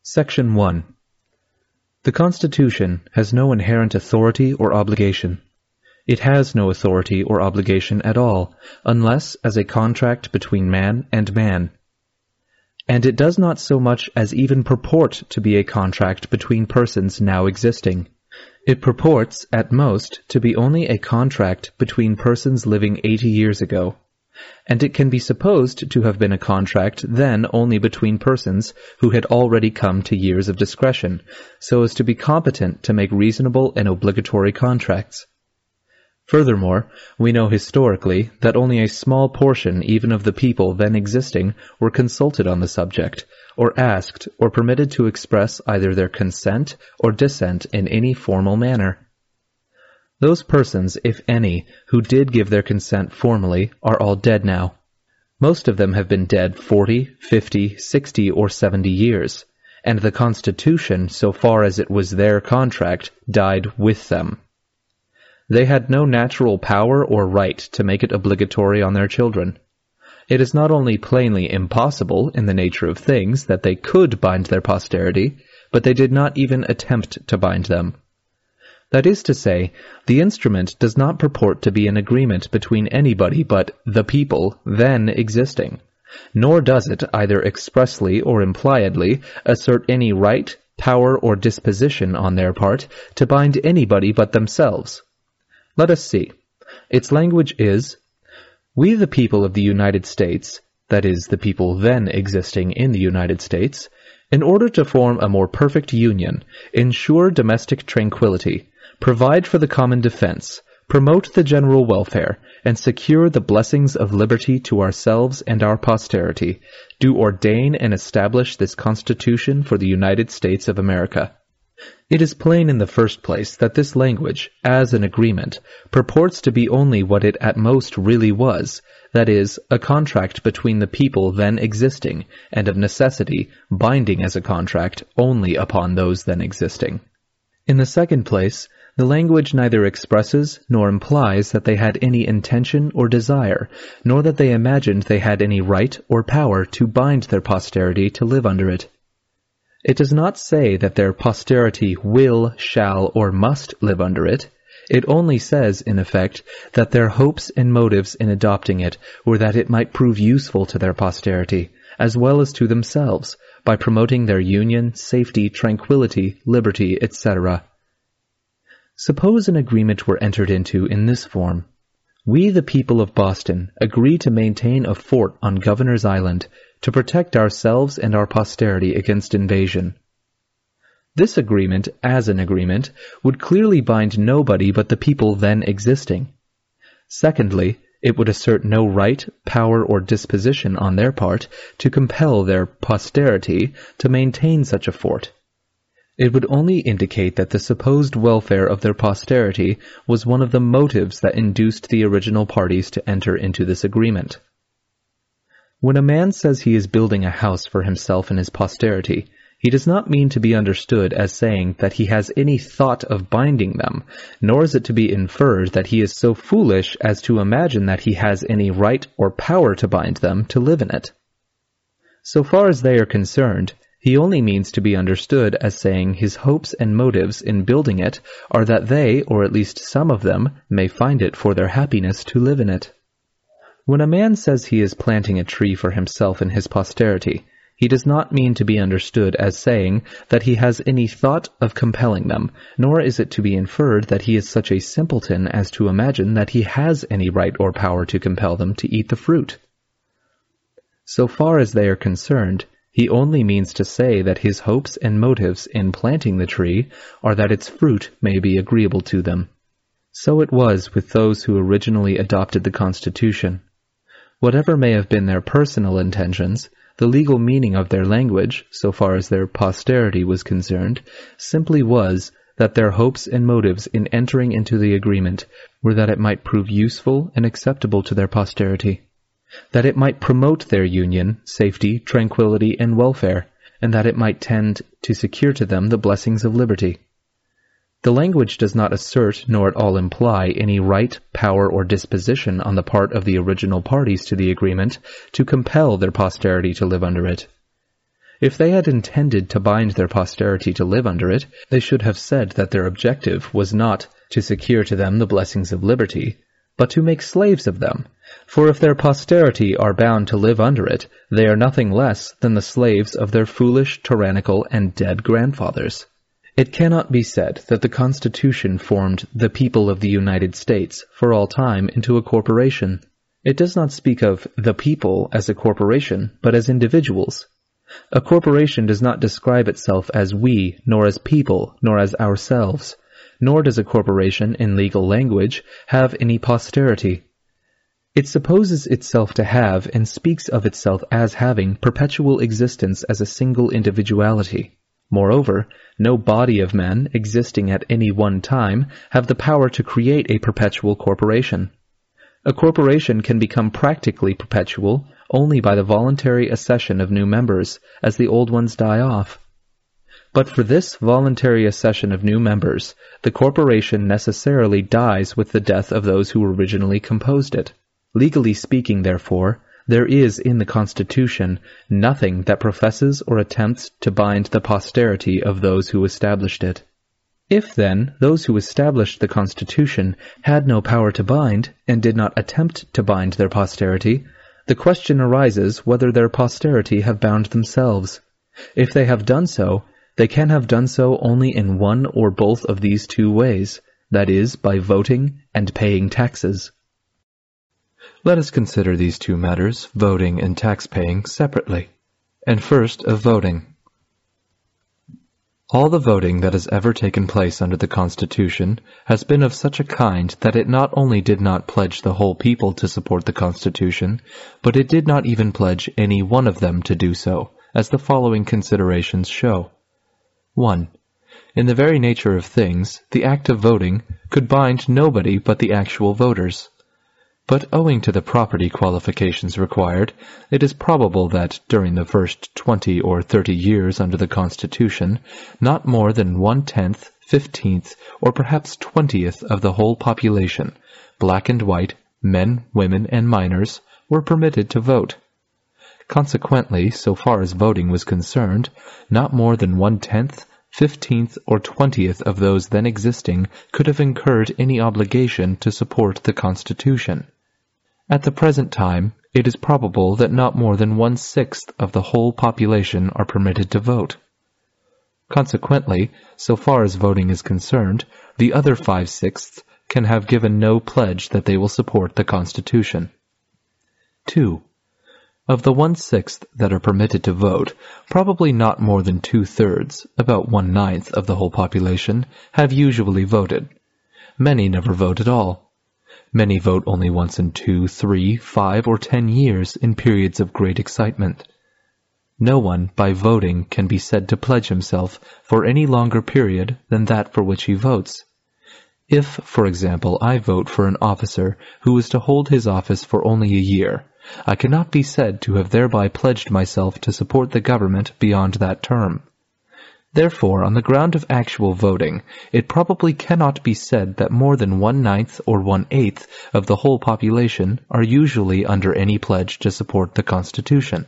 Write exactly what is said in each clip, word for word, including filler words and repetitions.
Section one. The Constitution has no inherent authority or obligation. It has no authority or obligation at all, unless as a contract between man and man. And it does not so much as even purport to be a contract between persons now existing. It purports, at most, to be only a contract between persons living eighty years ago. And it can be supposed to have been a contract then only between persons who had already come to years of discretion, so as to be competent to make reasonable and obligatory contracts. Furthermore, we know historically that only a small portion even of the people then existing were consulted on the subject, or asked or permitted to express either their consent or dissent in any formal manner. Those persons, if any, who did give their consent formally are all dead now. Most of them have been dead forty, fifty, sixty, or seventy years, and the Constitution, so far as it was their contract, died with them. They had no natural power or right to make it obligatory on their children. It is not only plainly impossible in the nature of things that they could bind their posterity, but they did not even attempt to bind them. That is to say, the instrument does not purport to be an agreement between anybody but the people then existing, nor does it, either expressly or impliedly, assert any right, power, or disposition on their part to bind anybody but themselves. Let us see. Its language is, "We the people of the United States," that is, the people then existing in the United States, "in order to form a more perfect union, ensure domestic tranquility, provide for the common defense, promote the general welfare, and secure the blessings of liberty to ourselves and our posterity, do ordain and establish this Constitution for the United States of America." It is plain in the first place that this language, as an agreement, purports to be only what it at most really was, that is, a contract between the people then existing, and of necessity binding as a contract only upon those then existing. In the second place, the language neither expresses nor implies that they had any intention or desire, nor that they imagined they had any right or power to bind their posterity to live under it. It does not say that their posterity will, shall, or must live under it. It only says, in effect, that their hopes and motives in adopting it were that it might prove useful to their posterity, as well as to themselves, by promoting their union, safety, tranquility, liberty, et cetera. Suppose an agreement were entered into in this form. We, the people of Boston, agree to maintain a fort on Governor's Island to protect ourselves and our posterity against invasion. This agreement, as an agreement, would clearly bind nobody but the people then existing. Secondly, it would assert no right, power, or disposition on their part to compel their posterity to maintain such a fort. It would only indicate that the supposed welfare of their posterity was one of the motives that induced the original parties to enter into this agreement. When a man says he is building a house for himself and his posterity, he does not mean to be understood as saying that he has any thought of binding them, nor is it to be inferred that he is so foolish as to imagine that he has any right or power to bind them to live in it. So far as they are concerned, he only means to be understood as saying his hopes and motives in building it are that they, or at least some of them, may find it for their happiness to live in it. When a man says he is planting a tree for himself and his posterity, he does not mean to be understood as saying that he has any thought of compelling them, nor is it to be inferred that he is such a simpleton as to imagine that he has any right or power to compel them to eat the fruit. So far as they are concerned, he only means to say that his hopes and motives in planting the tree are that its fruit may be agreeable to them. So it was with those who originally adopted the Constitution. Whatever may have been their personal intentions, the legal meaning of their language, so far as their posterity was concerned, simply was that their hopes and motives in entering into the agreement were that it might prove useful and acceptable to their posterity, that it might promote their union, safety, tranquility, and welfare, and that it might tend to secure to them the blessings of liberty. The language does not assert nor at all imply any right, power, or disposition on the part of the original parties to the agreement to compel their posterity to live under it. If they had intended to bind their posterity to live under it, they should have said that their objective was not to secure to them the blessings of liberty, but to make slaves of them. For if their posterity are bound to live under it, they are nothing less than the slaves of their foolish, tyrannical, and dead grandfathers. It cannot be said that the Constitution formed the people of the United States for all time into a corporation. It does not speak of the people as a corporation, but as individuals. A corporation does not describe itself as we, nor as people, nor as ourselves. Nor does a corporation, in legal language, have any posterity. It supposes itself to have, and speaks of itself as having, perpetual existence as a single individuality. Moreover, no body of men, existing at any one time, have the power to create a perpetual corporation. A corporation can become practically perpetual only by the voluntary accession of new members, as the old ones die off. But for this voluntary accession of new members, the corporation necessarily dies with the death of those who originally composed it. Legally speaking, therefore, there is in the Constitution nothing that professes or attempts to bind the posterity of those who established it. If, then, those who established the Constitution had no power to bind, and did not attempt to bind their posterity, the question arises whether their posterity have bound themselves. If they have done so, they can have done so only in one or both of these two ways, that is, by voting and paying taxes. Let us consider these two matters, voting and tax-paying, separately. And first, of voting. All the voting that has ever taken place under the Constitution has been of such a kind that it not only did not pledge the whole people to support the Constitution, but it did not even pledge any one of them to do so, as the following considerations show. one. In the very nature of things, the act of voting could bind nobody but the actual voters. But owing to the property qualifications required, it is probable that, during the first twenty or thirty years under the Constitution, not more than one-tenth, fifteenth, or perhaps twentieth of the whole population, black and white, men, women, and minors, were permitted to vote. Consequently, so far as voting was concerned, not more than one-tenth, fifteenth, or twentieth of those then existing could have incurred any obligation to support the Constitution. At the present time, it is probable that not more than one-sixth of the whole population are permitted to vote. Consequently, so far as voting is concerned, the other five-sixths can have given no pledge that they will support the Constitution. two. Of the one-sixth that are permitted to vote, probably not more than two-thirds, about one-ninth of the whole population, have usually voted. Many never vote at all. Many vote only once in two, three, five, or ten years in periods of great excitement. No one, by voting, can be said to pledge himself for any longer period than that for which he votes. If, for example, I vote for an officer who is to hold his office for only a year, I cannot be said to have thereby pledged myself to support the government beyond that term. Therefore, on the ground of actual voting, it probably cannot be said that more than one-ninth or one-eighth of the whole population are usually under any pledge to support the Constitution.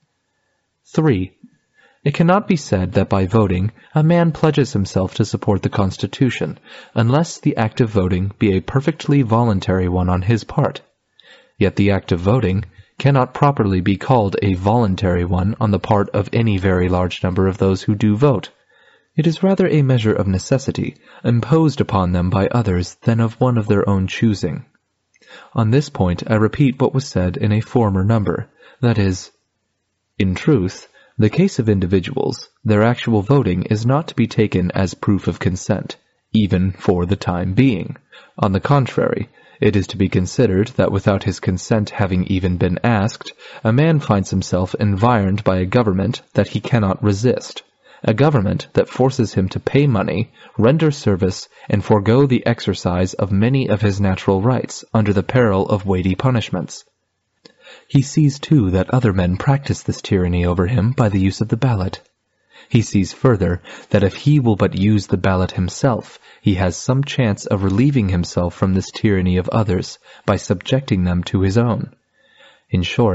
three. It cannot be said that by voting a man pledges himself to support the Constitution, unless the act of voting be a perfectly voluntary one on his part. Yet the act of voting cannot properly be called a voluntary one on the part of any very large number of those who do vote. It is rather a measure of necessity, imposed upon them by others than of one of their own choosing. On this point I repeat what was said in a former number, that is, in truth, the case of individuals, their actual voting is not to be taken as proof of consent, even for the time being. On the contrary, it is to be considered that without his consent having even been asked, a man finds himself environed by a government that he cannot resist, a government that forces him to pay money, render service, and forego the exercise of many of his natural rights under the peril of weighty punishments. He sees, too, that other men practice this tyranny over him by the use of the ballot. He sees further that if he will but use the ballot himself, he has some chance of relieving himself from this tyranny of others by subjecting them to his own. In short,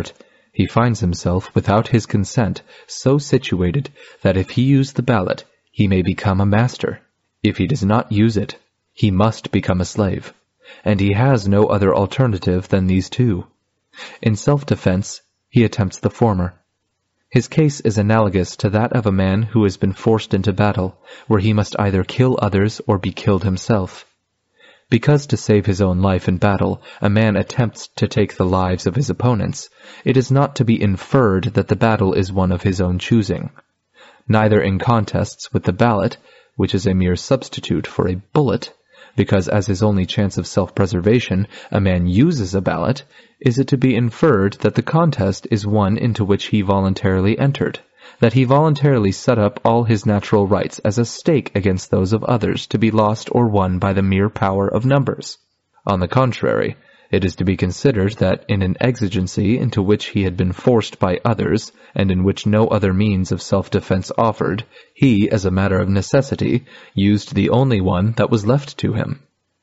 he finds himself, without his consent, so situated that if he use the ballot, he may become a master. If he does not use it, he must become a slave, and he has no other alternative than these two. In self-defense, he attempts the former. His case is analogous to that of a man who has been forced into battle, where he must either kill others or be killed himself. Because to save his own life in battle, a man attempts to take the lives of his opponents, it is not to be inferred that the battle is one of his own choosing. Neither in contests with the ballot, which is a mere substitute for a bullet, because as his only chance of self-preservation a man uses a ballot, is it to be inferred that the contest is one into which he voluntarily entered, that he voluntarily set up all his natural rights as a stake against those of others to be lost or won by the mere power of numbers. On the contrary, it is to be considered that in an exigency into which he had been forced by others, and in which no other means of self-defense offered, he, as a matter of necessity, used the only one that was left to him.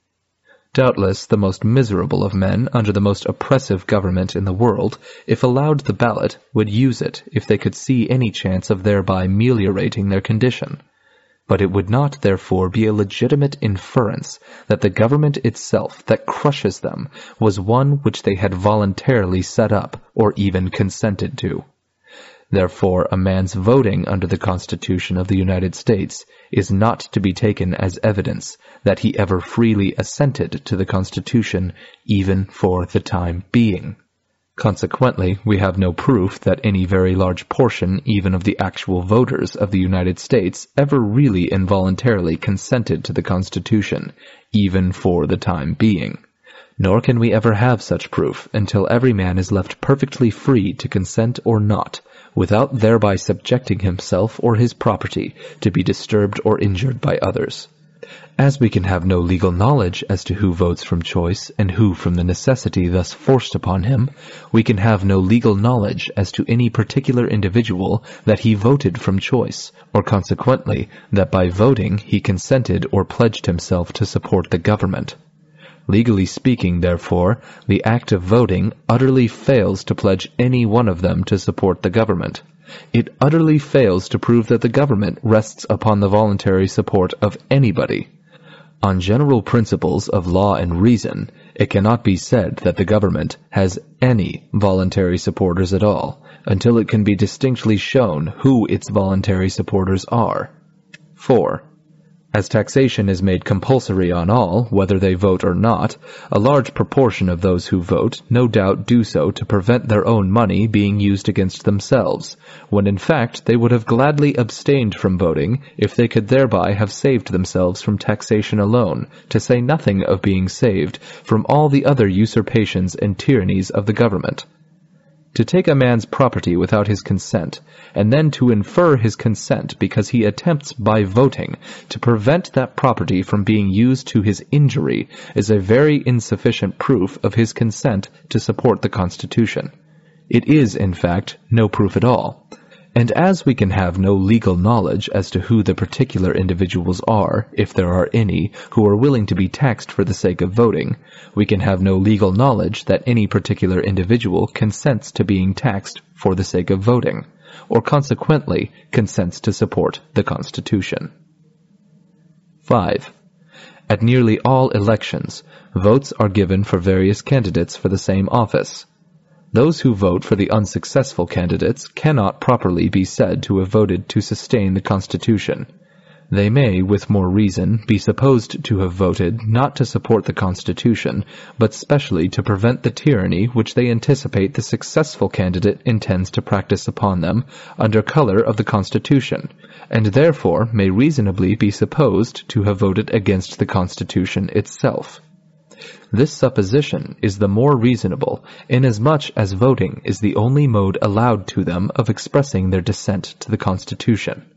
Doubtless the most miserable of men under the most oppressive government in the world, if allowed the ballot, would use it if they could see any chance of thereby ameliorating their condition. But it would not, therefore, be a legitimate inference that the government itself that crushes them was one which they had voluntarily set up or even consented to. Therefore, a man's voting under the Constitution of the United States is not to be taken as evidence that he ever freely assented to the Constitution, even for the time being. Consequently, we have no proof that any very large portion even of the actual voters of the United States ever really involuntarily consented to the Constitution, even for the time being. Nor can we ever have such proof until every man is left perfectly free to consent or not, without thereby subjecting himself or his property to be disturbed or injured by others. As we can have no legal knowledge as to who votes from choice and who from the necessity thus forced upon him, we can have no legal knowledge as to any particular individual that he voted from choice, or consequently that by voting he consented or pledged himself to support the government. Legally speaking, therefore, the act of voting utterly fails to pledge any one of them to support the government. It utterly fails to prove that the government rests upon the voluntary support of anybody. On general principles of law and reason, it cannot be said that the government has any voluntary supporters at all, until it can be distinctly shown who its voluntary supporters are. four. As taxation is made compulsory on all, whether they vote or not, a large proportion of those who vote no doubt do so to prevent their own money being used against themselves, when in fact they would have gladly abstained from voting if they could thereby have saved themselves from taxation alone, to say nothing of being saved from all the other usurpations and tyrannies of the government. To take a man's property without his consent, and then to infer his consent because he attempts by voting to prevent that property from being used to his injury, is a very insufficient proof of his consent to support the Constitution. It is, in fact, no proof at all. And as we can have no legal knowledge as to who the particular individuals are, if there are any, who are willing to be taxed for the sake of voting, we can have no legal knowledge that any particular individual consents to being taxed for the sake of voting, or consequently consents to support the Constitution. five. At nearly all elections, votes are given for various candidates for the same office. Those who vote for the unsuccessful candidates cannot properly be said to have voted to sustain the Constitution. They may, with more reason, be supposed to have voted not to support the Constitution, but specially to prevent the tyranny which they anticipate the successful candidate intends to practice upon them under color of the Constitution, and therefore may reasonably be supposed to have voted against the Constitution itself. This supposition is the more reasonable, inasmuch as voting is the only mode allowed to them of expressing their dissent to the Constitution.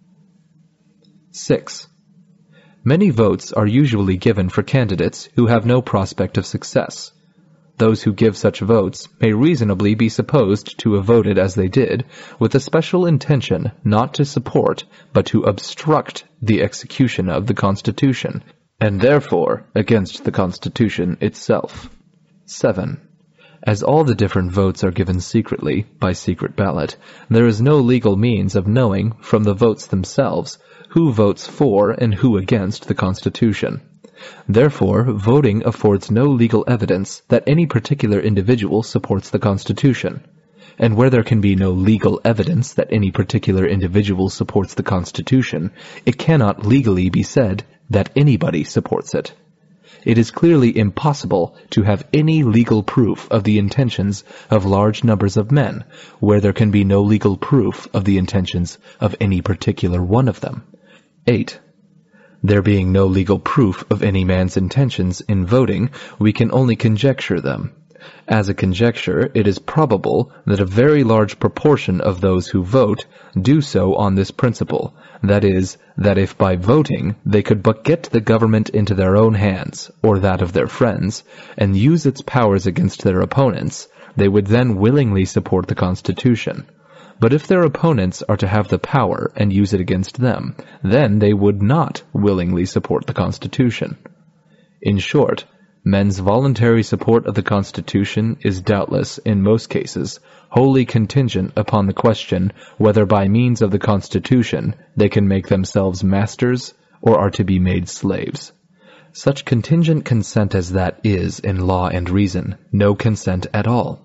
six. Many votes are usually given for candidates who have no prospect of success. Those who give such votes may reasonably be supposed to have voted as they did, with the special intention not to support, but to obstruct the execution of the Constitution, and therefore against the Constitution itself. seven. As all the different votes are given secretly, by secret ballot, there is no legal means of knowing, from the votes themselves, who votes for and who against the Constitution. Therefore, voting affords no legal evidence that any particular individual supports the Constitution. And where there can be no legal evidence that any particular individual supports the Constitution, it cannot legally be said that anybody supports it. It is clearly impossible to have any legal proof of the intentions of large numbers of men, where there can be no legal proof of the intentions of any particular one of them. eight. There being no legal proof of any man's intentions in voting, we can only conjecture them. As a conjecture, it is probable that a very large proportion of those who vote do so on this principle, that is, that if by voting they could but get the government into their own hands, or that of their friends, and use its powers against their opponents, they would then willingly support the Constitution. But if their opponents are to have the power and use it against them, then they would not willingly support the Constitution. In short, men's voluntary support of the Constitution is doubtless, in most cases, wholly contingent upon the question whether by means of the Constitution they can make themselves masters or are to be made slaves. Such contingent consent as that is, in law and reason, no consent at all.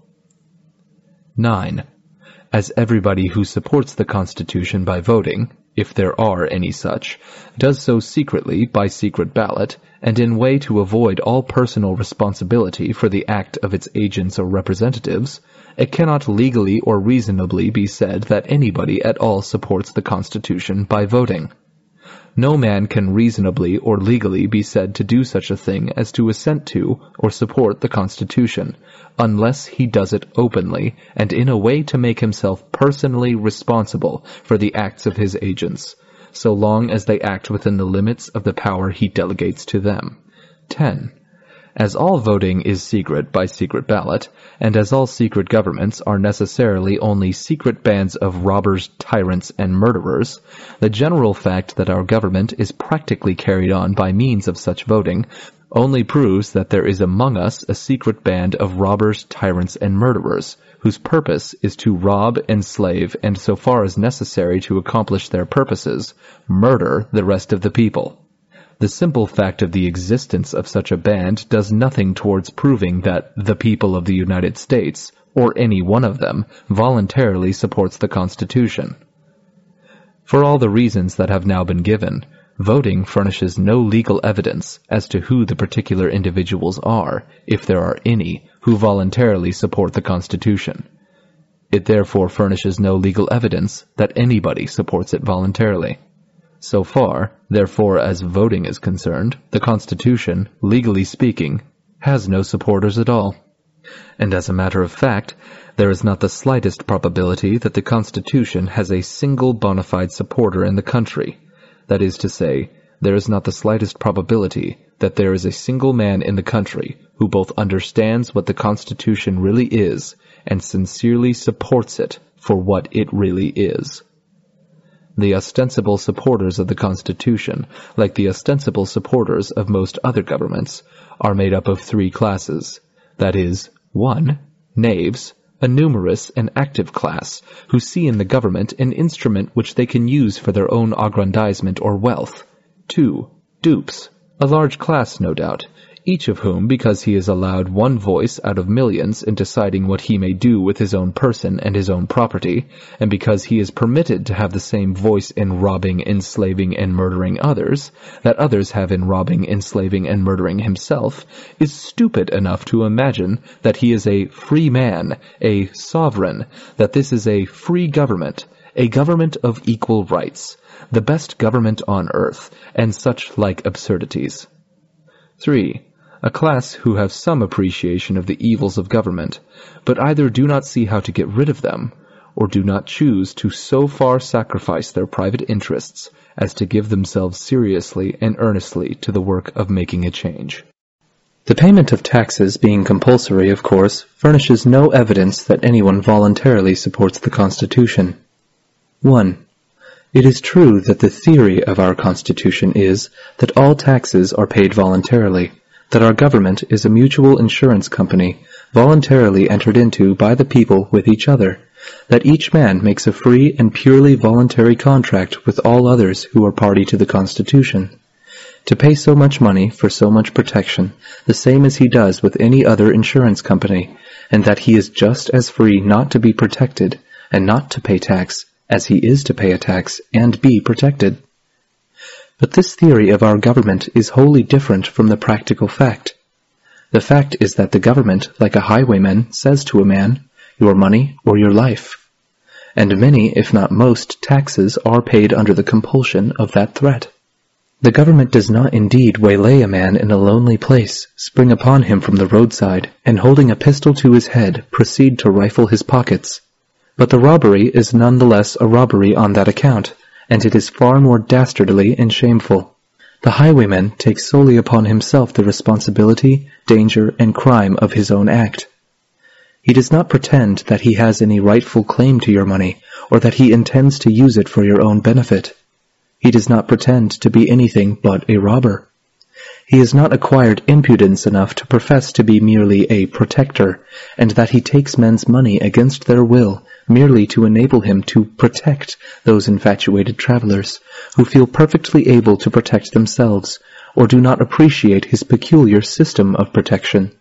nine. As everybody who supports the Constitution by voting, if there are any such, does so secretly by secret ballot, and in way to avoid all personal responsibility for the act of its agents or representatives, it cannot legally or reasonably be said that anybody at all supports the Constitution by voting. No man can reasonably or legally be said to do such a thing as to assent to or support the Constitution, unless he does it openly and in a way to make himself personally responsible for the acts of his agents, so long as they act within the limits of the power he delegates to them. ten. As all voting is secret by secret ballot, and as all secret governments are necessarily only secret bands of robbers, tyrants, and murderers, the general fact that our government is practically carried on by means of such voting only proves that there is among us a secret band of robbers, tyrants, and murderers, whose purpose is to rob, enslave, and so far as necessary to accomplish their purposes, murder the rest of the people. The simple fact of the existence of such a band does nothing towards proving that the people of the United States, or any one of them, voluntarily supports the Constitution. For all the reasons that have now been given, voting furnishes no legal evidence as to who the particular individuals are, if there are any, who voluntarily support the Constitution. It therefore furnishes no legal evidence that anybody supports it voluntarily. So far, therefore, as voting is concerned, the Constitution, legally speaking, has no supporters at all. And as a matter of fact, there is not the slightest probability that the Constitution has a single bona fide supporter in the country. That is to say, there is not the slightest probability that there is a single man in the country who both understands what the Constitution really is and sincerely supports it for what it really is. The ostensible supporters of the Constitution, like the ostensible supporters of most other governments, are made up of three classes. That is, one, knaves, a numerous and active class, who see in the government an instrument which they can use for their own aggrandizement or wealth. Two, dupes, a large class, no doubt, each of whom, because he is allowed one voice out of millions in deciding what he may do with his own person and his own property, and because he is permitted to have the same voice in robbing, enslaving, and murdering others, that others have in robbing, enslaving, and murdering himself, is stupid enough to imagine that he is a free man, a sovereign, that this is a free government, a government of equal rights, the best government on earth, and such like absurdities. Three, a class who have some appreciation of the evils of government, but either do not see how to get rid of them, or do not choose to so far sacrifice their private interests as to give themselves seriously and earnestly to the work of making a change. The payment of taxes being compulsory, of course, furnishes no evidence that anyone voluntarily supports the Constitution. one. It is true that the theory of our Constitution is that all taxes are paid voluntarily, that our government is a mutual insurance company, voluntarily entered into by the people with each other, that each man makes a free and purely voluntary contract with all others who are party to the Constitution, to pay so much money for so much protection, the same as he does with any other insurance company, and that he is just as free not to be protected and not to pay tax as he is to pay a tax and be protected. But this theory of our government is wholly different from the practical fact. The fact is that the government, like a highwayman, says to a man, your money or your life. And many, if not most, taxes are paid under the compulsion of that threat. The government does not indeed waylay a man in a lonely place, spring upon him from the roadside, and holding a pistol to his head, proceed to rifle his pockets. But the robbery is none the less a robbery on that account, and it is far more dastardly and shameful. The highwayman takes solely upon himself the responsibility, danger, and crime of his own act. He does not pretend that he has any rightful claim to your money, or that he intends to use it for your own benefit. He does not pretend to be anything but a robber. He has not acquired impudence enough to profess to be merely a protector, and that he takes men's money against their will, merely to enable him to protect those infatuated travelers, who feel perfectly able to protect themselves, or do not appreciate his peculiar system of protection.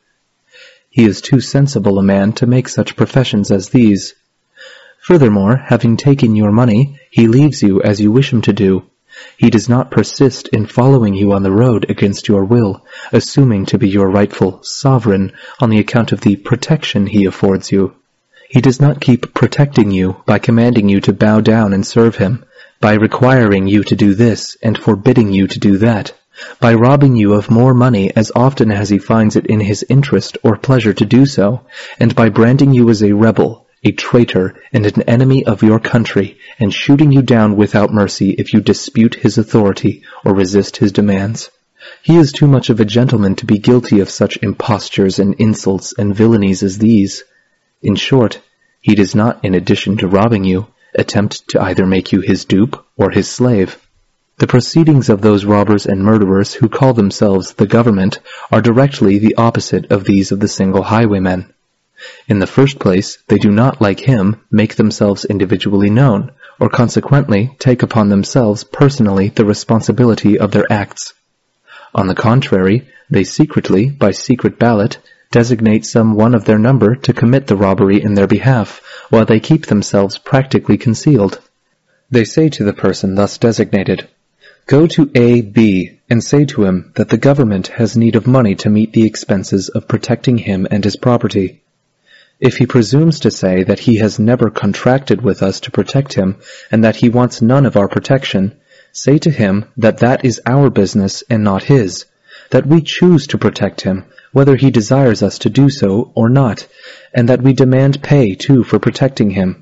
He is too sensible a man to make such professions as these. Furthermore, having taken your money, he leaves you as you wish him to do. He does not persist in following you on the road against your will, assuming to be your rightful sovereign on the account of the protection he affords you. He does not keep protecting you by commanding you to bow down and serve him, by requiring you to do this and forbidding you to do that, by robbing you of more money as often as he finds it in his interest or pleasure to do so, and by branding you as a rebel, a traitor, and an enemy of your country, and shooting you down without mercy if you dispute his authority or resist his demands. He is too much of a gentleman to be guilty of such impostures and insults and villainies as these. In short, he does not, in addition to robbing you, attempt to either make you his dupe or his slave. The proceedings of those robbers and murderers who call themselves the government are directly the opposite of these of the single highwaymen. In the first place, they do not, like him, make themselves individually known, or consequently take upon themselves personally the responsibility of their acts. On the contrary, they secretly, by secret ballot, designate some one of their number to commit the robbery in their behalf, while they keep themselves practically concealed. They say to the person thus designated, "Go to A B and say to him that the government has need of money to meet the expenses of protecting him and his property." If he presumes to say that he has never contracted with us to protect him, and that he wants none of our protection, say to him that that is our business and not his, that we choose to protect him, whether he desires us to do so or not, and that we demand pay, too, for protecting him.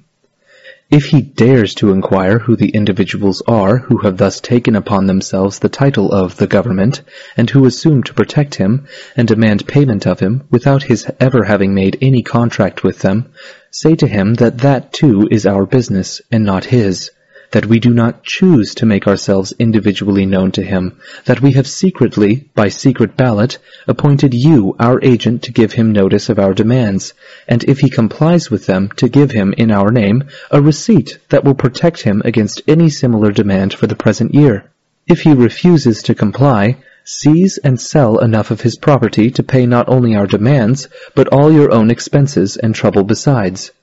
If he dares to inquire who the individuals are who have thus taken upon themselves the title of the government, and who assume to protect him, and demand payment of him, without his ever having made any contract with them, say to him that that too is our business, and not his, that we do not choose to make ourselves individually known to him, that we have secretly, by secret ballot, appointed you our agent to give him notice of our demands, and if he complies with them, to give him, in our name, a receipt that will protect him against any similar demand for the present year. If he refuses to comply, seize and sell enough of his property to pay not only our demands, but all your own expenses and trouble besides.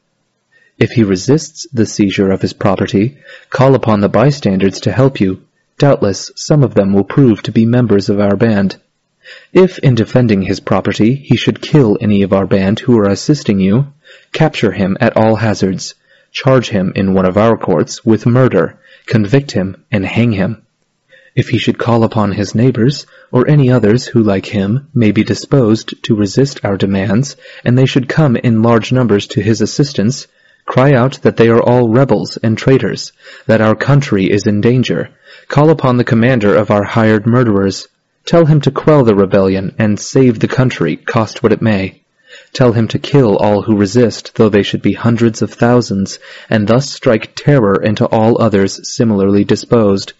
If he resists the seizure of his property, call upon the bystanders to help you. Doubtless some of them will prove to be members of our band. If, in defending his property, he should kill any of our band who are assisting you, capture him at all hazards, charge him in one of our courts with murder, convict him, and hang him. If he should call upon his neighbors, or any others who, like him, may be disposed to resist our demands, and they should come in large numbers to his assistance, cry out that they are all rebels and traitors, that our country is in danger. Call upon the commander of our hired murderers. Tell him to quell the rebellion and save the country, cost what it may. Tell him to kill all who resist, though they should be hundreds of thousands, and thus strike terror into all others similarly disposed.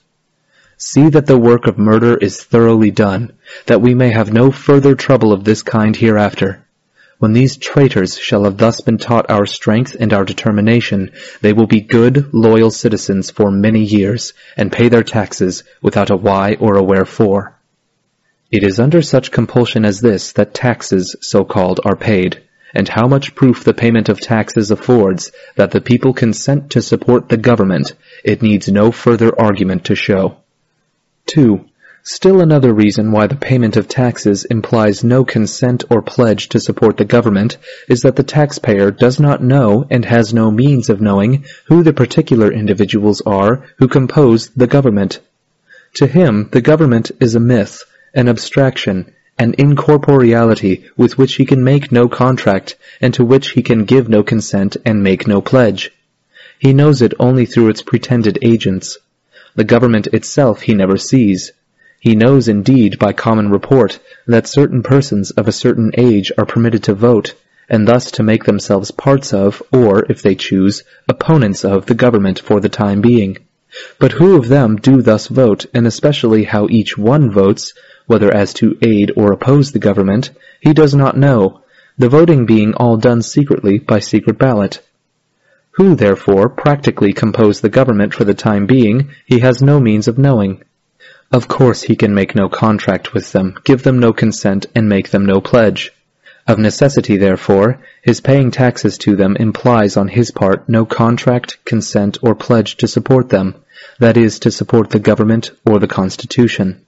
See that the work of murder is thoroughly done, that we may have no further trouble of this kind hereafter. When these traitors shall have thus been taught our strength and our determination, they will be good, loyal citizens for many years, and pay their taxes without a why or a wherefore. It is under such compulsion as this that taxes, so-called, are paid, and how much proof the payment of taxes affords that the people consent to support the government, it needs no further argument to show. two. Still another reason why the payment of taxes implies no consent or pledge to support the government is that the taxpayer does not know and has no means of knowing who the particular individuals are who compose the government. To him, the government is a myth, an abstraction, an incorporeality with which he can make no contract and to which he can give no consent and make no pledge. He knows it only through its pretended agents. The government itself he never sees. He knows indeed by common report that certain persons of a certain age are permitted to vote, and thus to make themselves parts of, or, if they choose, opponents of the government for the time being. But who of them do thus vote, and especially how each one votes, whether as to aid or oppose the government, he does not know, the voting being all done secretly by secret ballot. Who, therefore, practically compose the government for the time being, he has no means of knowing. Of course he can make no contract with them, give them no consent, and make them no pledge. Of necessity, therefore, his paying taxes to them implies on his part no contract, consent, or pledge to support them, that is, to support the government or the Constitution.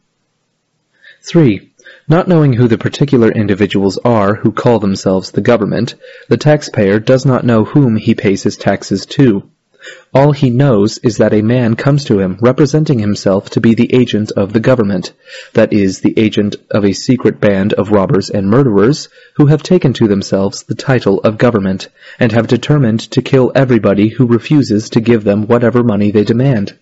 three. Not knowing who the particular individuals are who call themselves the government, the taxpayer does not know whom he pays his taxes to. All he knows is that a man comes to him representing himself to be the agent of the government, that is, the agent of a secret band of robbers and murderers who have taken to themselves the title of government, and have determined to kill everybody who refuses to give them whatever money they demand.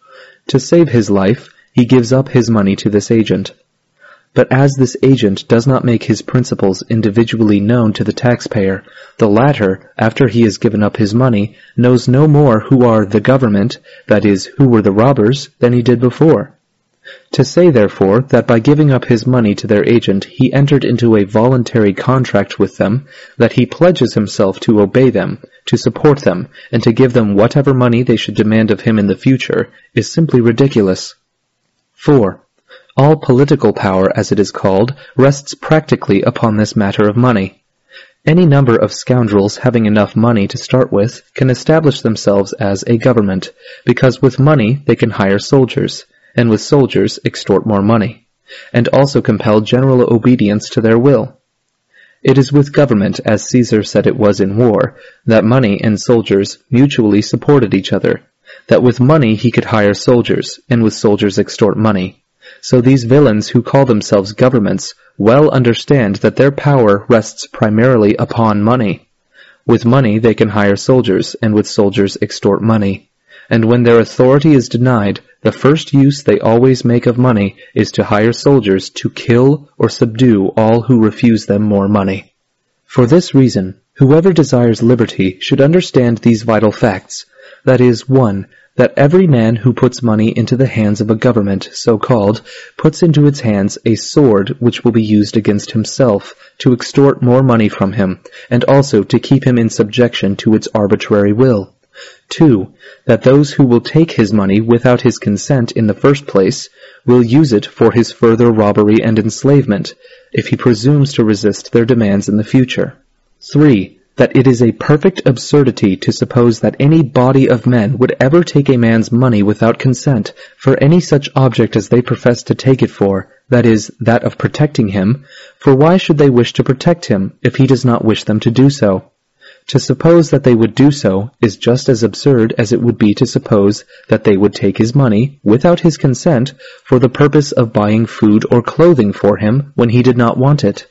To save his life, he gives up his money to this agent. But as this agent does not make his principles individually known to the taxpayer, the latter, after he has given up his money, knows no more who are the government, that is, who were the robbers, than he did before. To say, therefore, that by giving up his money to their agent he entered into a voluntary contract with them, that he pledges himself to obey them, to support them, and to give them whatever money they should demand of him in the future, is simply ridiculous. four. All political power, as it is called, rests practically upon this matter of money. Any number of scoundrels having enough money to start with can establish themselves as a government, because with money they can hire soldiers, and with soldiers extort more money, and also compel general obedience to their will. It is with government, as Caesar said it was in war, that money and soldiers mutually supported each other, that with money he could hire soldiers, and with soldiers extort money. So these villains who call themselves governments well understand that their power rests primarily upon money. With money they can hire soldiers, and with soldiers extort money. And when their authority is denied, the first use they always make of money is to hire soldiers to kill or subdue all who refuse them more money. For this reason, whoever desires liberty should understand these vital facts, that is, one, that every man who puts money into the hands of a government, so-called, puts into its hands a sword which will be used against himself, to extort more money from him, and also to keep him in subjection to its arbitrary will. Two, that those who will take his money without his consent in the first place will use it for his further robbery and enslavement, if he presumes to resist their demands in the future. Three, that it is a perfect absurdity to suppose that any body of men would ever take a man's money without consent for any such object as they profess to take it for, that is, that of protecting him, for why should they wish to protect him if he does not wish them to do so? To suppose that they would do so is just as absurd as it would be to suppose that they would take his money, without his consent, for the purpose of buying food or clothing for him when he did not want it.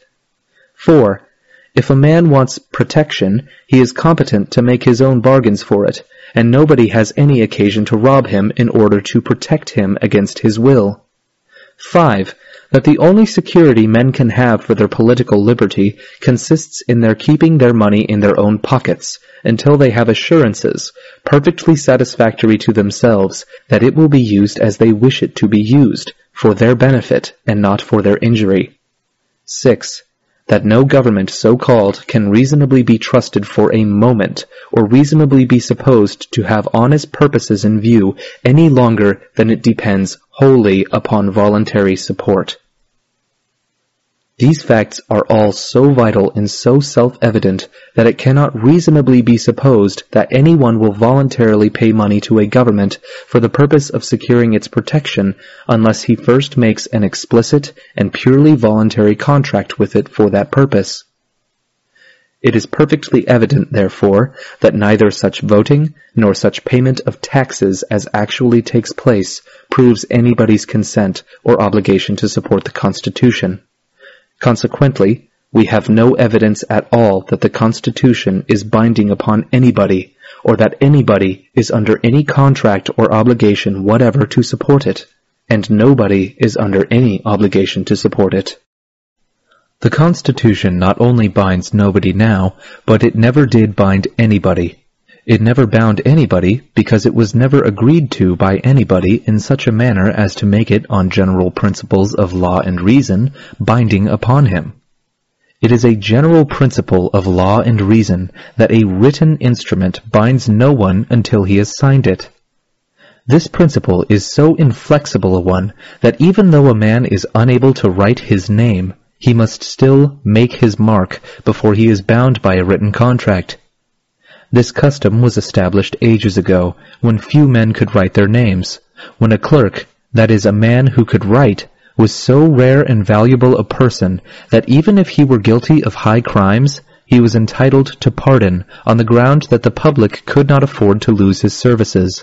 Four. If a man wants protection, he is competent to make his own bargains for it, and nobody has any occasion to rob him in order to protect him against his will. Five. That the only security men can have for their political liberty consists in their keeping their money in their own pockets, until they have assurances, perfectly satisfactory to themselves, that it will be used as they wish it to be used, for their benefit and not for their injury. Six. that no government so-called can reasonably be trusted for a moment, or reasonably be supposed to have honest purposes in view any longer than it depends wholly upon voluntary support. These facts are all so vital and so self-evident that it cannot reasonably be supposed that anyone will voluntarily pay money to a government for the purpose of securing its protection unless he first makes an explicit and purely voluntary contract with it for that purpose. It is perfectly evident, therefore, that neither such voting nor such payment of taxes as actually takes place proves anybody's consent or obligation to support the Constitution. Consequently, we have no evidence at all that the Constitution is binding upon anybody, or that anybody is under any contract or obligation whatever to support it, and nobody is under any obligation to support it. The Constitution not only binds nobody now, but it never did bind anybody. It never bound anybody because it was never agreed to by anybody in such a manner as to make it, on general principles of law and reason, binding upon him. It is a general principle of law and reason that a written instrument binds no one until he has signed it. This principle is so inflexible a one that even though a man is unable to write his name, he must still make his mark before he is bound by a written contract. This custom was established ages ago, when few men could write their names, when a clerk, that is, a man who could write, was so rare and valuable a person that even if he were guilty of high crimes, he was entitled to pardon on the ground that the public could not afford to lose his services.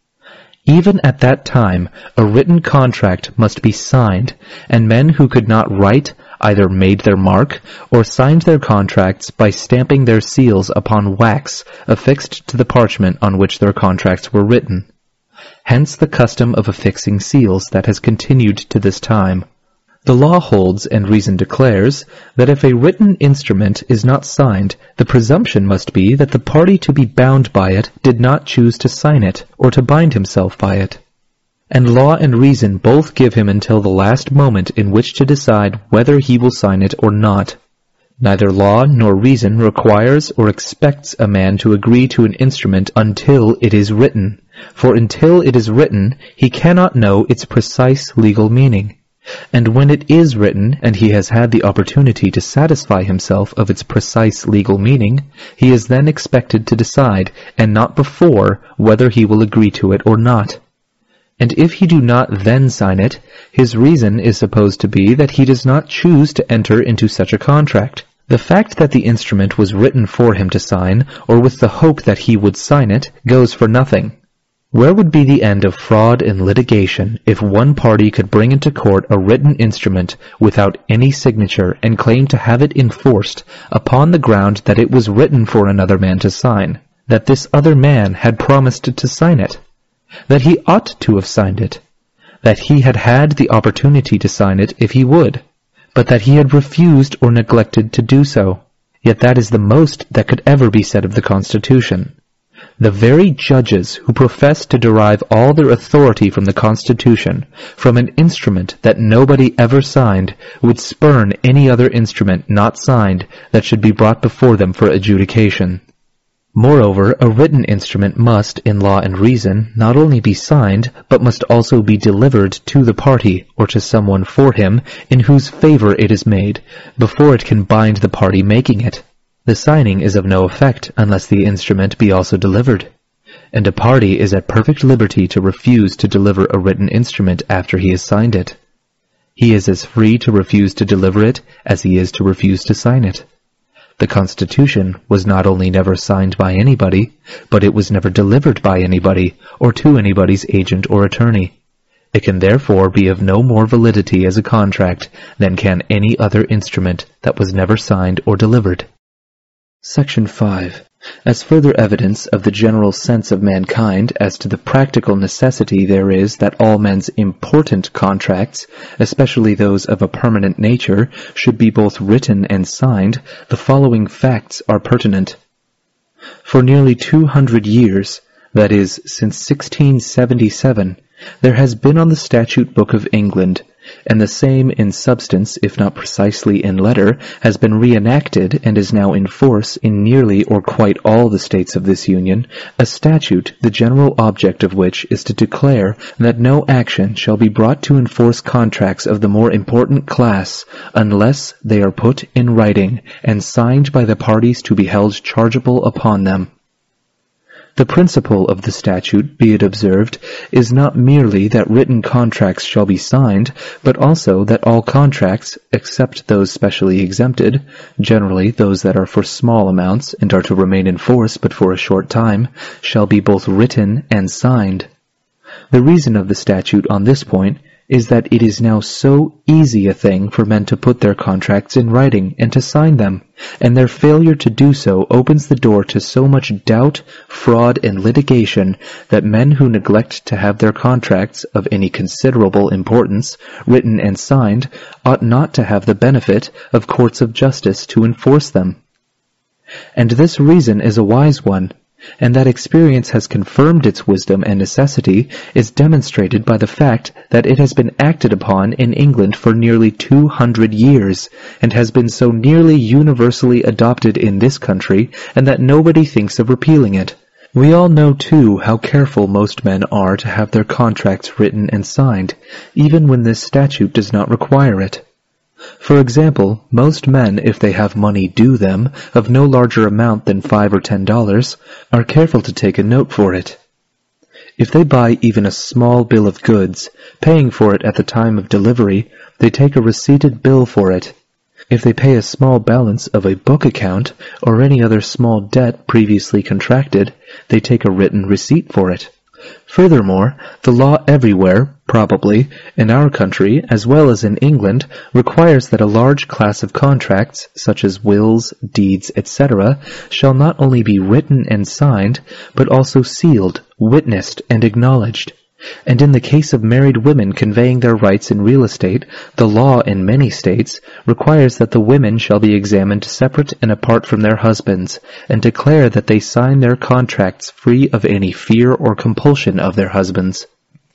Even at that time, a written contract must be signed, and men who could not write either made their mark or signed their contracts by stamping their seals upon wax affixed to the parchment on which their contracts were written. Hence the custom of affixing seals that has continued to this time. The law holds, and reason declares, that if a written instrument is not signed, the presumption must be that the party to be bound by it did not choose to sign it, or to bind himself by it. And law and reason both give him until the last moment in which to decide whether he will sign it or not. Neither law nor reason requires or expects a man to agree to an instrument until it is written, for until it is written he cannot know its precise legal meaning. And when it is written, and he has had the opportunity to satisfy himself of its precise legal meaning, he is then expected to decide, and not before, whether he will agree to it or not. And if he do not then sign it, his reason is supposed to be that he does not choose to enter into such a contract. The fact that the instrument was written for him to sign, or with the hope that he would sign it, goes for nothing. Where would be the end of fraud and litigation if one party could bring into court a written instrument without any signature and claim to have it enforced upon the ground that it was written for another man to sign, that this other man had promised to sign it, that he ought to have signed it, that he had had the opportunity to sign it if he would, but that he had refused or neglected to do so? Yet that is the most that could ever be said of the Constitution. The very judges who profess to derive all their authority from the Constitution, from an instrument that nobody ever signed, would spurn any other instrument not signed that should be brought before them for adjudication. Moreover, a written instrument must, in law and reason, not only be signed, but must also be delivered to the party, or to someone for him, in whose favor it is made, before it can bind the party making it. The signing is of no effect unless the instrument be also delivered, and a party is at perfect liberty to refuse to deliver a written instrument after he has signed it. He is as free to refuse to deliver it as he is to refuse to sign it. The Constitution was not only never signed by anybody, but it was never delivered by anybody, or to anybody's agent or attorney. It can therefore be of no more validity as a contract than can any other instrument that was never signed or delivered. Section five. As further evidence of the general sense of mankind as to the practical necessity there is that all men's important contracts, especially those of a permanent nature, should be both written and signed, the following facts are pertinent. For nearly two hundred years, That is, since sixteen seventy-seven, there has been on the statute book of England, and the same in substance, if not precisely in letter, has been reenacted and is now in force in nearly or quite all the states of this Union, a statute the general object of which is to declare that no action shall be brought to enforce contracts of the more important class unless they are put in writing and signed by the parties to be held chargeable upon them. The principle of the statute, be it observed, is not merely that written contracts shall be signed, but also that all contracts, except those specially exempted, generally those that are for small amounts and are to remain in force but for a short time, shall be both written and signed. The reason of the statute on this point is that it is now so easy a thing for men to put their contracts in writing and to sign them, and their failure to do so opens the door to so much doubt, fraud, and litigation that men who neglect to have their contracts of any considerable importance written and signed ought not to have the benefit of courts of justice to enforce them. And this reason is a wise one, and that experience has confirmed its wisdom and necessity is demonstrated by the fact that it has been acted upon in England for nearly two hundred years, and has been so nearly universally adopted in this country, and that nobody thinks of repealing it. We all know, too, how careful most men are to have their contracts written and signed, even when this statute does not require it. For example, most men, if they have money due them, of no larger amount than five or ten dollars, are careful to take a note for it. If they buy even a small bill of goods, paying for it at the time of delivery, they take a receipted bill for it. If they pay a small balance of a book account, or any other small debt previously contracted, they take a written receipt for it. Furthermore, the law everywhere, probably, in our country as well as in England, requires that a large class of contracts, such as wills, deeds, et cetera, shall not only be written and signed, but also sealed, witnessed, and acknowledged. And in the case of married women conveying their rights in real estate, the law in many states requires that the women shall be examined separate and apart from their husbands, and declare that they sign their contracts free of any fear or compulsion of their husbands.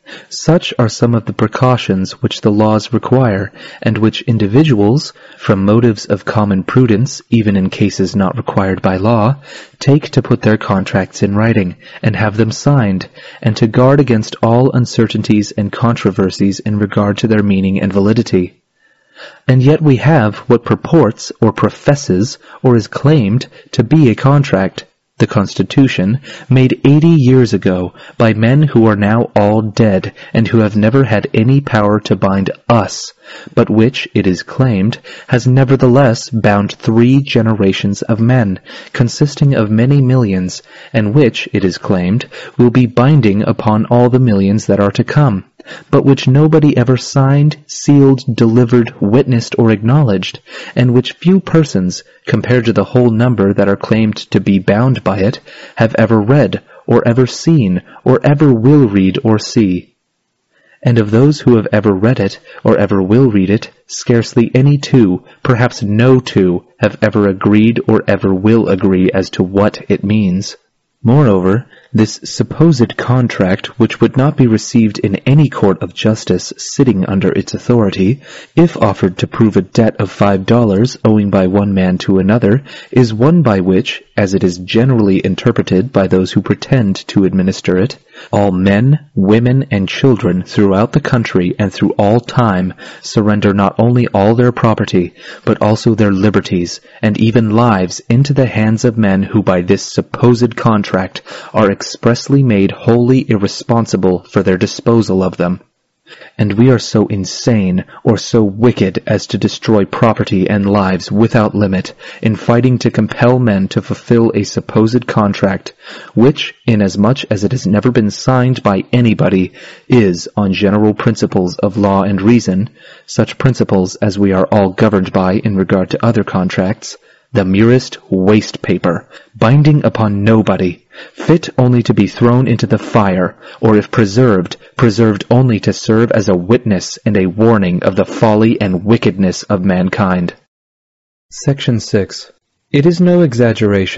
Such are some of the precautions which the laws require, and which individuals, from motives of common prudence, even in cases not required by law, take to put their contracts in writing, and have them signed, and to guard against all uncertainties and controversies in regard to their meaning and validity. And yet we have what purports, or professes, or is claimed to be a contract, the Constitution, made eighty years ago by men who are now all dead and who have never had any power to bind us, but which, it is claimed, has nevertheless bound three generations of men, consisting of many millions, and which, it is claimed, will be binding upon all the millions that are to come, but which nobody ever signed, sealed, delivered, witnessed, or acknowledged, and which few persons, compared to the whole number that are claimed to be bound by it, have ever read, or ever seen, or ever will read or see. And of those who have ever read it, or ever will read it, scarcely any two, perhaps no two, have ever agreed or ever will agree as to what it means. Moreover, this supposed contract, which would not be received in any court of justice sitting under its authority, if offered to prove a debt of five dollars owing by one man to another, is one by which, as it is generally interpreted by those who pretend to administer it, all men, women, and children throughout the country and through all time surrender not only all their property, but also their liberties, and even lives into the hands of men who by this supposed contract are expressly made wholly irresponsible for their disposal of them. And we are so insane or so wicked as to destroy property and lives without limit in fighting to compel men to fulfill a supposed contract, which, inasmuch as it has never been signed by anybody, is, on general principles of law and reason, such principles as we are all governed by in regard to other contracts, the merest waste paper, binding upon nobody, fit only to be thrown into the fire, or if preserved, preserved only to serve as a witness and a warning of the folly and wickedness of mankind. Section six. It is no exaggeration,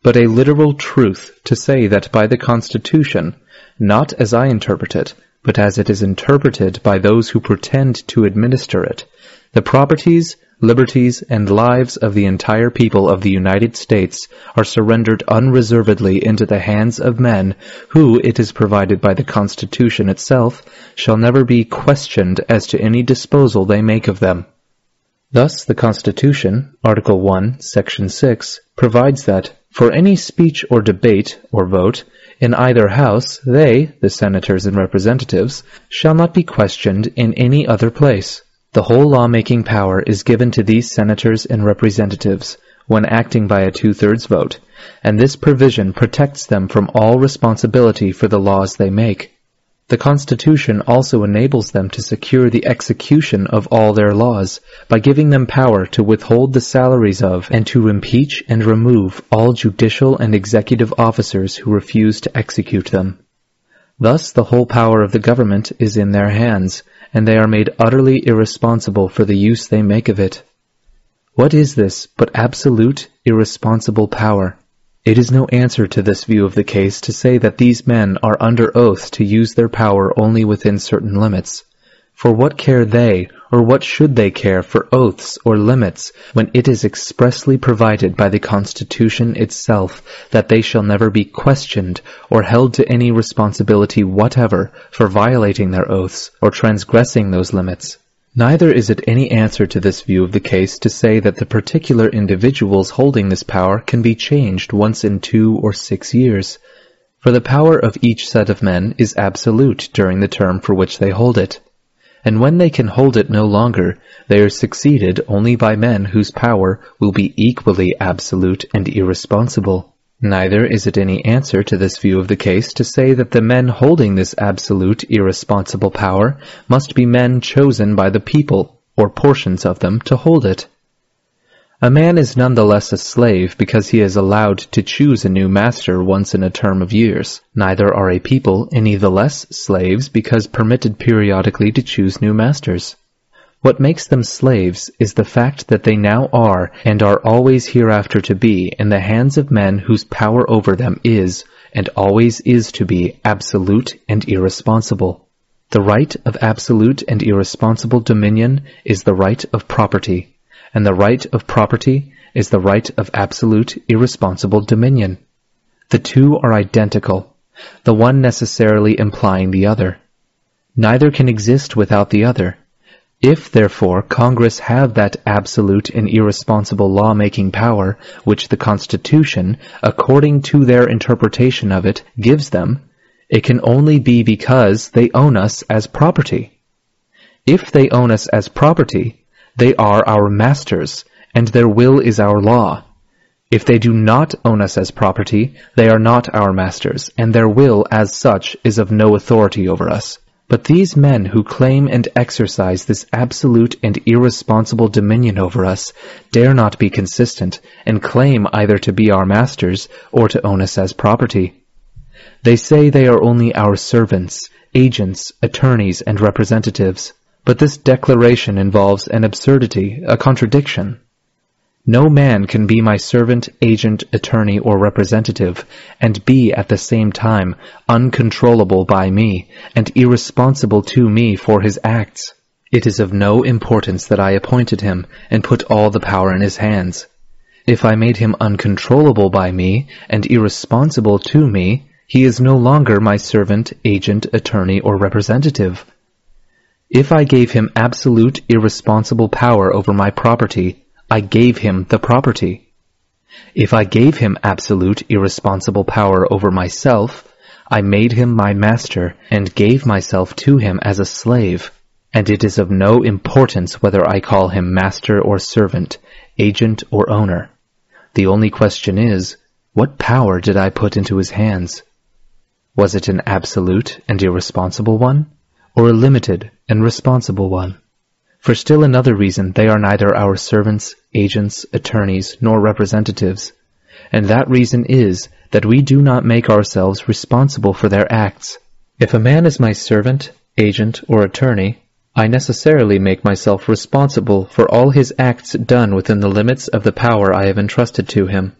but a literal truth to say that by the Constitution, not as I interpret it, but as it is interpreted by those who pretend to administer it, the properties, liberties, and lives of the entire people of the United States are surrendered unreservedly into the hands of men who, it is provided by the Constitution itself, shall never be questioned as to any disposal they make of them. Thus the Constitution, Article one, Section six, provides that, for any speech or debate or vote, in either house, they, the senators and representatives, shall not be questioned in any other place. The whole lawmaking power is given to these senators and representatives when acting by a two-thirds vote, and this provision protects them from all responsibility for the laws they make. The Constitution also enables them to secure the execution of all their laws by giving them power to withhold the salaries of and to impeach and remove all judicial and executive officers who refuse to execute them. Thus the whole power of the government is in their hands, and they are made utterly irresponsible for the use they make of it. What is this but absolute, irresponsible power? It is no answer to this view of the case to say that these men are under oath to use their power only within certain limits. For what care they, or what should they care for oaths or limits, when it is expressly provided by the Constitution itself that they shall never be questioned or held to any responsibility whatever for violating their oaths or transgressing those limits? Neither is it any answer to this view of the case to say that the particular individuals holding this power can be changed once in two or six years, for the power of each set of men is absolute during the term for which they hold it, and when they can hold it no longer, they are succeeded only by men whose power will be equally absolute and irresponsible. Neither is it any answer to this view of the case to say that the men holding this absolute, irresponsible power must be men chosen by the people, or portions of them, to hold it. A man is none the less a slave because he is allowed to choose a new master once in a term of years. Neither are a people any the less slaves because permitted periodically to choose new masters. What makes them slaves is the fact that they now are and are always hereafter to be in the hands of men whose power over them is, and always is to be, absolute and irresponsible. The right of absolute and irresponsible dominion is the right of property, and the right of property is the right of absolute, irresponsible dominion. The two are identical, the one necessarily implying the other. Neither can exist without the other. If, therefore, Congress have that absolute and irresponsible law-making power which the Constitution, according to their interpretation of it, gives them, it can only be because they own us as property. If they own us as property, they are our masters, and their will is our law. If they do not own us as property, they are not our masters, and their will, as such, is of no authority over us. But these men who claim and exercise this absolute and irresponsible dominion over us dare not be consistent and claim either to be our masters or to own us as property. They say they are only our servants, agents, attorneys, and representatives. But this declaration involves an absurdity, a contradiction. No man can be my servant, agent, attorney, or representative, and be at the same time uncontrollable by me, and irresponsible to me for his acts. It is of no importance that I appointed him, and put all the power in his hands. If I made him uncontrollable by me, and irresponsible to me, he is no longer my servant, agent, attorney, or representative. If I gave him absolute, irresponsible power over my property, I gave him the property. If I gave him absolute, irresponsible power over myself, I made him my master and gave myself to him as a slave. And it is of no importance whether I call him master or servant, agent or owner. The only question is, what power did I put into his hands? Was it an absolute and irresponsible one, or a limited and responsible one? For still another reason, they are neither our servants, agents, attorneys, nor representatives, and that reason is that we do not make ourselves responsible for their acts. If a man is my servant, agent, or attorney, I necessarily make myself responsible for all his acts done within the limits of the power I have entrusted to him.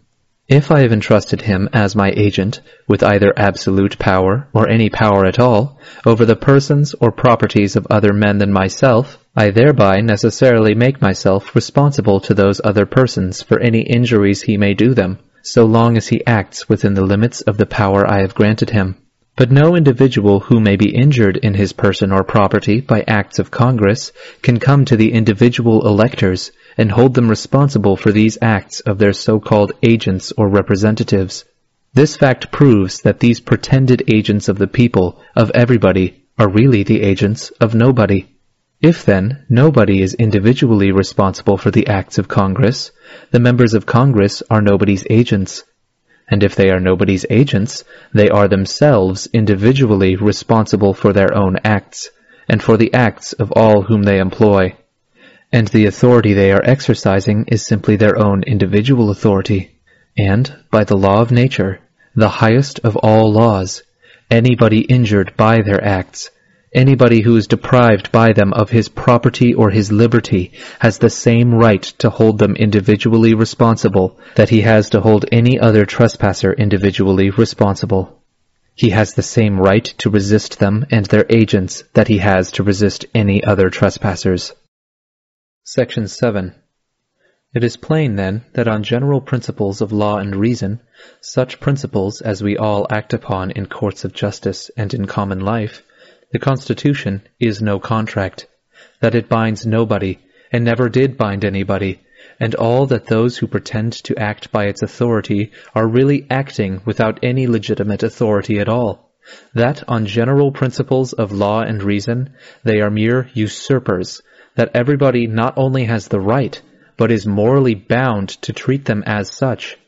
If I have entrusted him as my agent with either absolute power or any power at all over the persons or properties of other men than myself, I thereby necessarily make myself responsible to those other persons for any injuries he may do them, so long as he acts within the limits of the power I have granted him. But no individual who may be injured in his person or property by acts of Congress can come to the individual electors and hold them responsible for these acts of their so-called agents or representatives. This fact proves that these pretended agents of the people, of everybody, are really the agents of nobody. If, then, nobody is individually responsible for the acts of Congress, the members of Congress are nobody's agents. And if they are nobody's agents, they are themselves individually responsible for their own acts, and for the acts of all whom they employ. And the authority they are exercising is simply their own individual authority. And, by the law of nature, the highest of all laws, anybody injured by their acts, anybody who is deprived by them of his property or his liberty, has the same right to hold them individually responsible that he has to hold any other trespasser individually responsible. He has the same right to resist them and their agents that he has to resist any other trespassers. Section seven. It is plain, then, that on general principles of law and reason, such principles as we all act upon in courts of justice and in common life, the Constitution is no contract, that it binds nobody, and never did bind anybody, and all that those who pretend to act by its authority are really acting without any legitimate authority at all, that on general principles of law and reason they are mere usurpers, that everybody not only has the right, but is morally bound to treat them as such.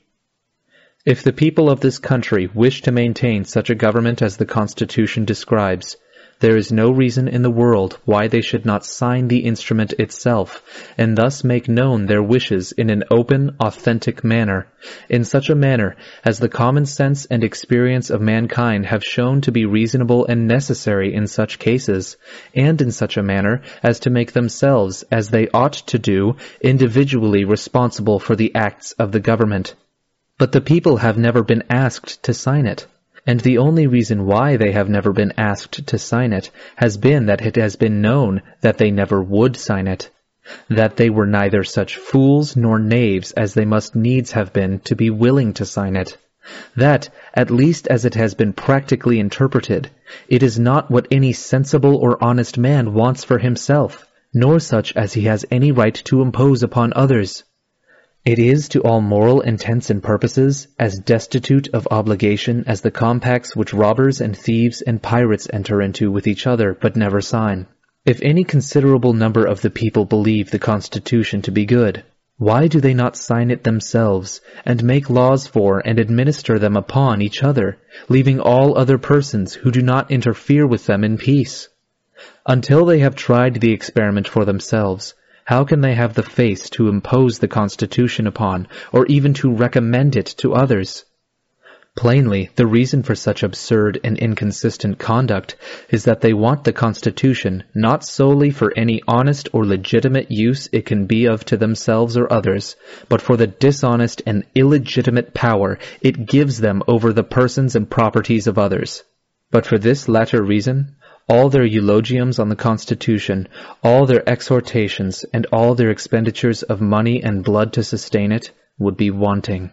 If the people of this country wish to maintain such a government as the Constitution describes, there is no reason in the world why they should not sign the instrument itself, and thus make known their wishes in an open, authentic manner, in such a manner as the common sense and experience of mankind have shown to be reasonable and necessary in such cases, and in such a manner as to make themselves, as they ought to do, individually responsible for the acts of the government. But the people have never been asked to sign it. And the only reason why they have never been asked to sign it has been that it has been known that they never would sign it, that they were neither such fools nor knaves as they must needs have been to be willing to sign it, that, at least as it has been practically interpreted, it is not what any sensible or honest man wants for himself, nor such as he has any right to impose upon others. It is to all moral intents and purposes as destitute of obligation as the compacts which robbers and thieves and pirates enter into with each other but never sign. If any considerable number of the people believe the Constitution to be good, why do they not sign it themselves, and make laws for and administer them upon each other, leaving all other persons who do not interfere with them in peace? Until they have tried the experiment for themselves, how can they have the face to impose the Constitution upon, or even to recommend it to others? Plainly, the reason for such absurd and inconsistent conduct is that they want the Constitution not solely for any honest or legitimate use it can be of to themselves or others, but for the dishonest and illegitimate power it gives them over the persons and properties of others. But for this latter reason, all their eulogiums on the Constitution, all their exhortations, and all their expenditures of money and blood to sustain it would be wanting.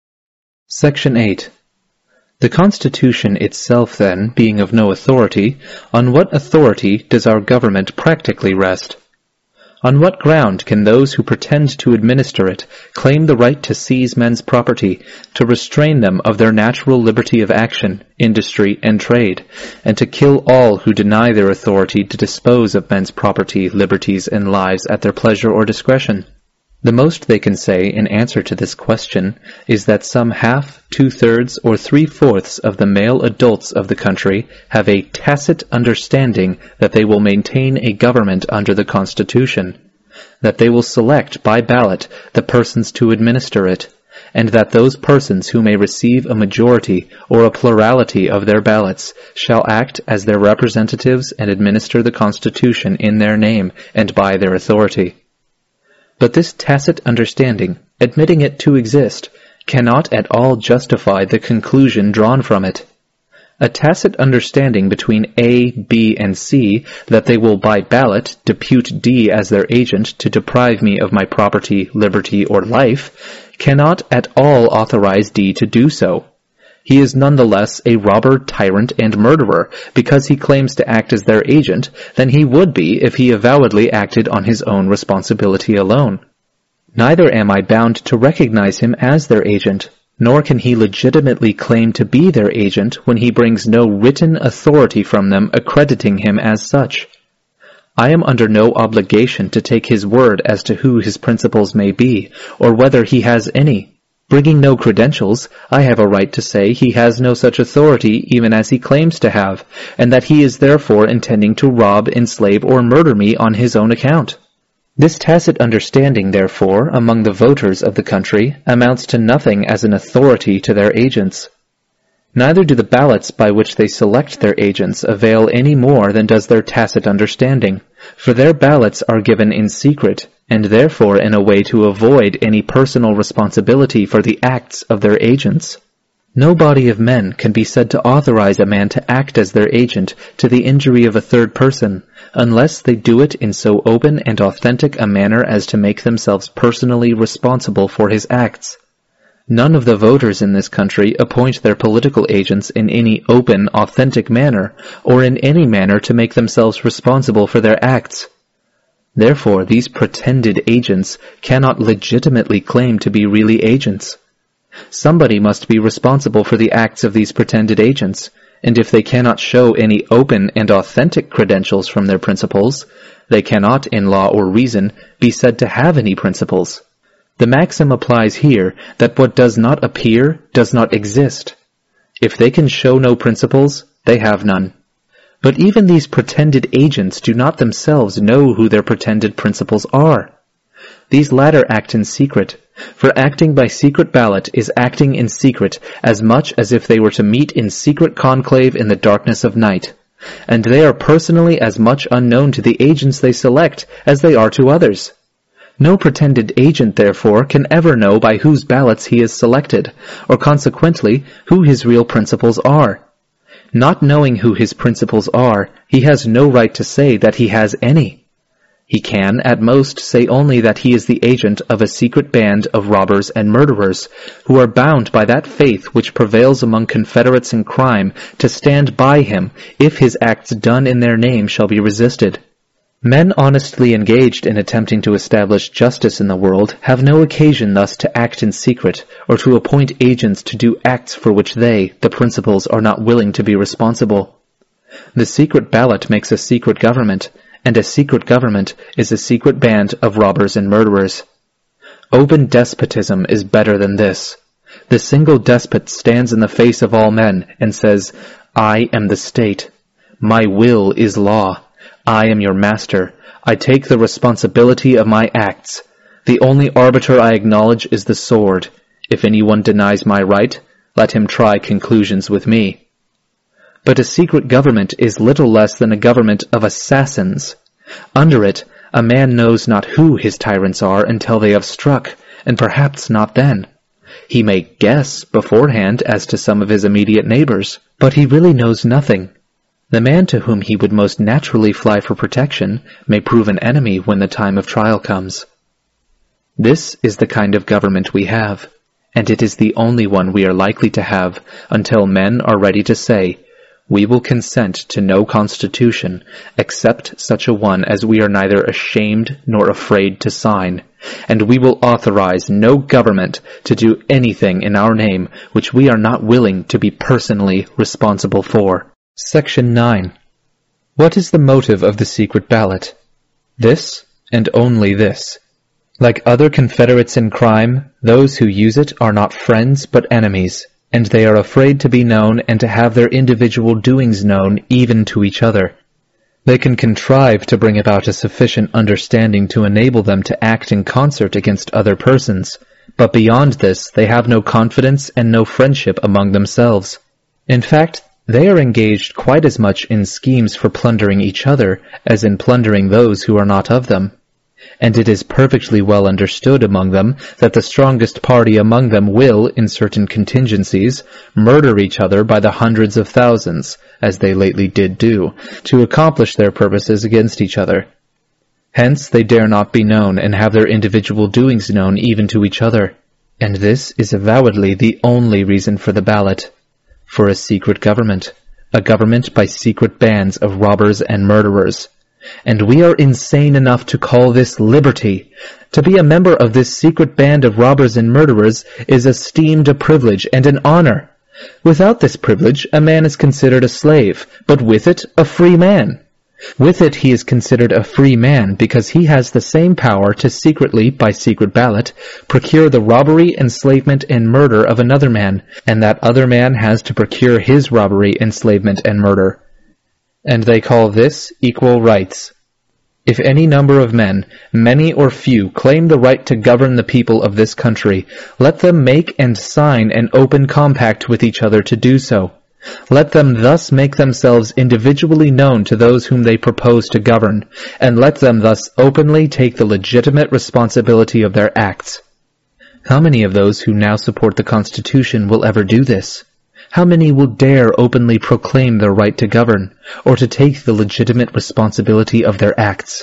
Section eight. The Constitution itself, then, being of no authority, on what authority does our government practically rest? On what ground can those who pretend to administer it claim the right to seize men's property, to restrain them of their natural liberty of action, industry, and trade, and to kill all who deny their authority to dispose of men's property, liberties, and lives at their pleasure or discretion? The most they can say in answer to this question is that some half, two-thirds, or three-fourths of the male adults of the country have a tacit understanding that they will maintain a government under the Constitution, that they will select by ballot the persons to administer it, and that those persons who may receive a majority or a plurality of their ballots shall act as their representatives and administer the Constitution in their name and by their authority. But this tacit understanding, admitting it to exist, cannot at all justify the conclusion drawn from it. A tacit understanding between A, B, and C that they will by ballot depute D as their agent to deprive me of my property, liberty, or life cannot at all authorize D to do so. He is nonetheless a robber, tyrant, and murderer because he claims to act as their agent than he would be if he avowedly acted on his own responsibility alone. Neither am I bound to recognize him as their agent, nor can he legitimately claim to be their agent when he brings no written authority from them accrediting him as such. I am under no obligation to take his word as to who his principals may be, or whether he has any. Bringing no credentials, I have a right to say he has no such authority even as he claims to have, and that he is therefore intending to rob, enslave, or murder me on his own account. This tacit understanding, therefore, among the voters of the country amounts to nothing as an authority to their agents. Neither do the ballots by which they select their agents avail any more than does their tacit understanding, for their ballots are given in secret, and therefore in a way to avoid any personal responsibility for the acts of their agents. No body of men can be said to authorize a man to act as their agent to the injury of a third person, unless they do it in so open and authentic a manner as to make themselves personally responsible for his acts. None of the voters in this country appoint their political agents in any open, authentic manner, or in any manner to make themselves responsible for their acts. Therefore, these pretended agents cannot legitimately claim to be really agents. Somebody must be responsible for the acts of these pretended agents, and if they cannot show any open and authentic credentials from their principals, they cannot, in law or reason, be said to have any principles. The maxim applies here that what does not appear does not exist. If they can show no principles, they have none. But even these pretended agents do not themselves know who their pretended principals are. These latter act in secret, for acting by secret ballot is acting in secret as much as if they were to meet in secret conclave in the darkness of night, and they are personally as much unknown to the agents they select as they are to others. No pretended agent, therefore, can ever know by whose ballots he is selected, or consequently who his real principals are. Not knowing who his principals are, he has no right to say that he has any. He can, at most, say only that he is the agent of a secret band of robbers and murderers, who are bound by that faith which prevails among confederates in crime to stand by him if his acts done in their name shall be resisted. Men honestly engaged in attempting to establish justice in the world have no occasion thus to act in secret, or to appoint agents to do acts for which they, the principals, are not willing to be responsible. The secret ballot makes a secret government, and a secret government is a secret band of robbers and murderers. Open despotism is better than this. The single despot stands in the face of all men and says, "I am the state. My will is law. I am your master. I take the responsibility of my acts. The only arbiter I acknowledge is the sword. If anyone denies my right, let him try conclusions with me." But a secret government is little less than a government of assassins. Under it, a man knows not who his tyrants are until they have struck, and perhaps not then. He may guess beforehand as to some of his immediate neighbors, but he really knows nothing. The man to whom he would most naturally fly for protection may prove an enemy when the time of trial comes. This is the kind of government we have, and it is the only one we are likely to have until men are ready to say, "We will consent to no constitution except such a one as we are neither ashamed nor afraid to sign, and we will authorize no government to do anything in our name which we are not willing to be personally responsible for." Section nine. What is the motive of the secret ballot? This, and only this. Like other confederates in crime, those who use it are not friends but enemies, and they are afraid to be known and to have their individual doings known even to each other. They can contrive to bring about a sufficient understanding to enable them to act in concert against other persons, but beyond this they have no confidence and no friendship among themselves. In fact, they are engaged quite as much in schemes for plundering each other as in plundering those who are not of them. And it is perfectly well understood among them that the strongest party among them will, in certain contingencies, murder each other by the hundreds of thousands, as they lately did do, to accomplish their purposes against each other. Hence they dare not be known, and have their individual doings known even to each other. And this is avowedly the only reason for the ballot. For a secret government. A government by secret bands of robbers and murderers. And we are insane enough to call this liberty. To be a member of this secret band of robbers and murderers is esteemed a privilege and an honor. Without this privilege, a man is considered a slave, but with it, a free man. With it he is considered a free man because he has the same power to secretly, by secret ballot, procure the robbery, enslavement, and murder of another man, and that other man has to procure his robbery, enslavement, and murder. And they call this equal rights. If any number of men, many or few, claim the right to govern the people of this country, let them make and sign an open compact with each other to do so. Let them thus make themselves individually known to those whom they propose to govern, and let them thus openly take the legitimate responsibility of their acts. How many of those who now support the Constitution will ever do this? How many will dare openly proclaim their right to govern, or to take the legitimate responsibility of their acts?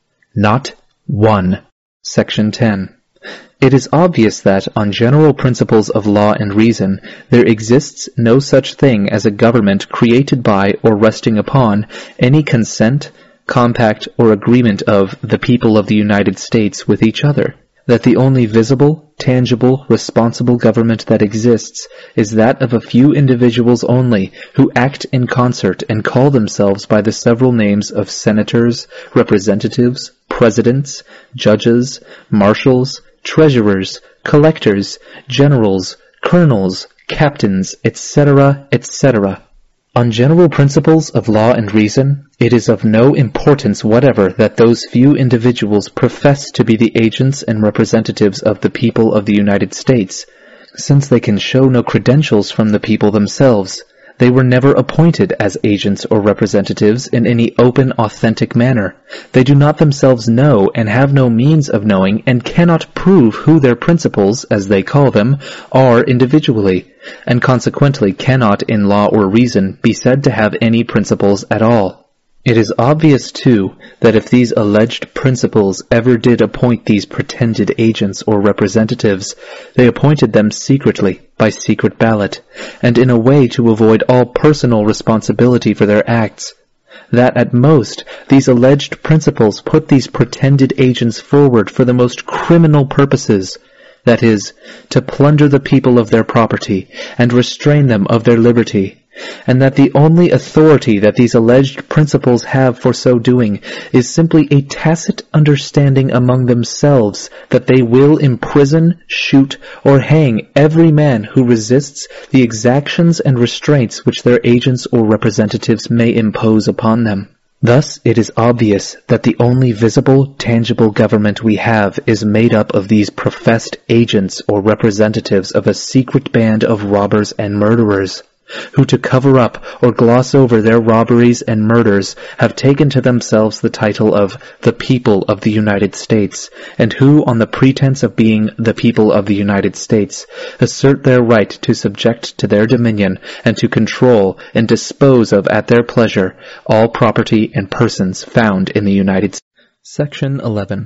Not one. Section ten. It is obvious that, on general principles of law and reason, there exists no such thing as a government created by or resting upon any consent, compact, or agreement of the people of the United States with each other. That the only visible, tangible, responsible government that exists is that of a few individuals only, who act in concert and call themselves by the several names of senators, representatives, presidents, judges, marshals, treasurers, collectors, generals, colonels, captains, et cetera, et cetera. On general principles of law and reason, it is of no importance whatever that those few individuals profess to be the agents and representatives of the people of the United States, since they can show no credentials from the people themselves. They were never appointed as agents or representatives in any open, authentic manner. They do not themselves know, and have no means of knowing, and cannot prove who their principals, as they call them, are individually, and consequently cannot, in law or reason, be said to have any principles at all. It is obvious, too, that if these alleged principals ever did appoint these pretended agents or representatives, they appointed them secretly, by secret ballot, and in a way to avoid all personal responsibility for their acts. That at most, these alleged principals put these pretended agents forward for the most criminal purposes, that is, to plunder the people of their property, and restrain them of their liberty, and that the only authority that these alleged principals have for so doing is simply a tacit understanding among themselves that they will imprison, shoot, or hang every man who resists the exactions and restraints which their agents or representatives may impose upon them. Thus it is obvious that the only visible, tangible government we have is made up of these professed agents or representatives of a secret band of robbers and murderers, who to cover up or gloss over their robberies and murders have taken to themselves the title of the people of the United States, and who, on the pretense of being the people of the United States, assert their right to subject to their dominion and to control and dispose of at their pleasure all property and persons found in the United States. Section eleven.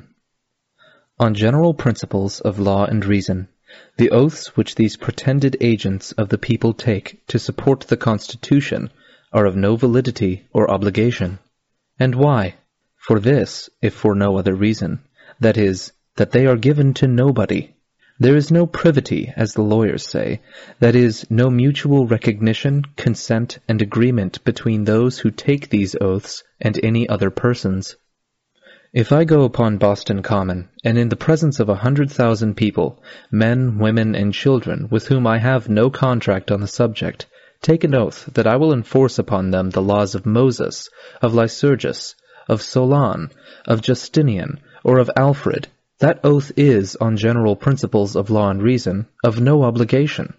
On general principles of law and reason, the oaths which these pretended agents of the people take to support the Constitution are of no validity or obligation. And why? For this, if for no other reason, that is, that they are given to nobody. There is no privity, as the lawyers say, that is, no mutual recognition, consent, and agreement between those who take these oaths and any other persons. If I go upon Boston Common, and in the presence of a hundred thousand people, men, women, and children, with whom I have no contract on the subject, take an oath that I will enforce upon them the laws of Moses, of Lycurgus, of Solon, of Justinian, or of Alfred, that oath is, on general principles of law and reason, of no obligation.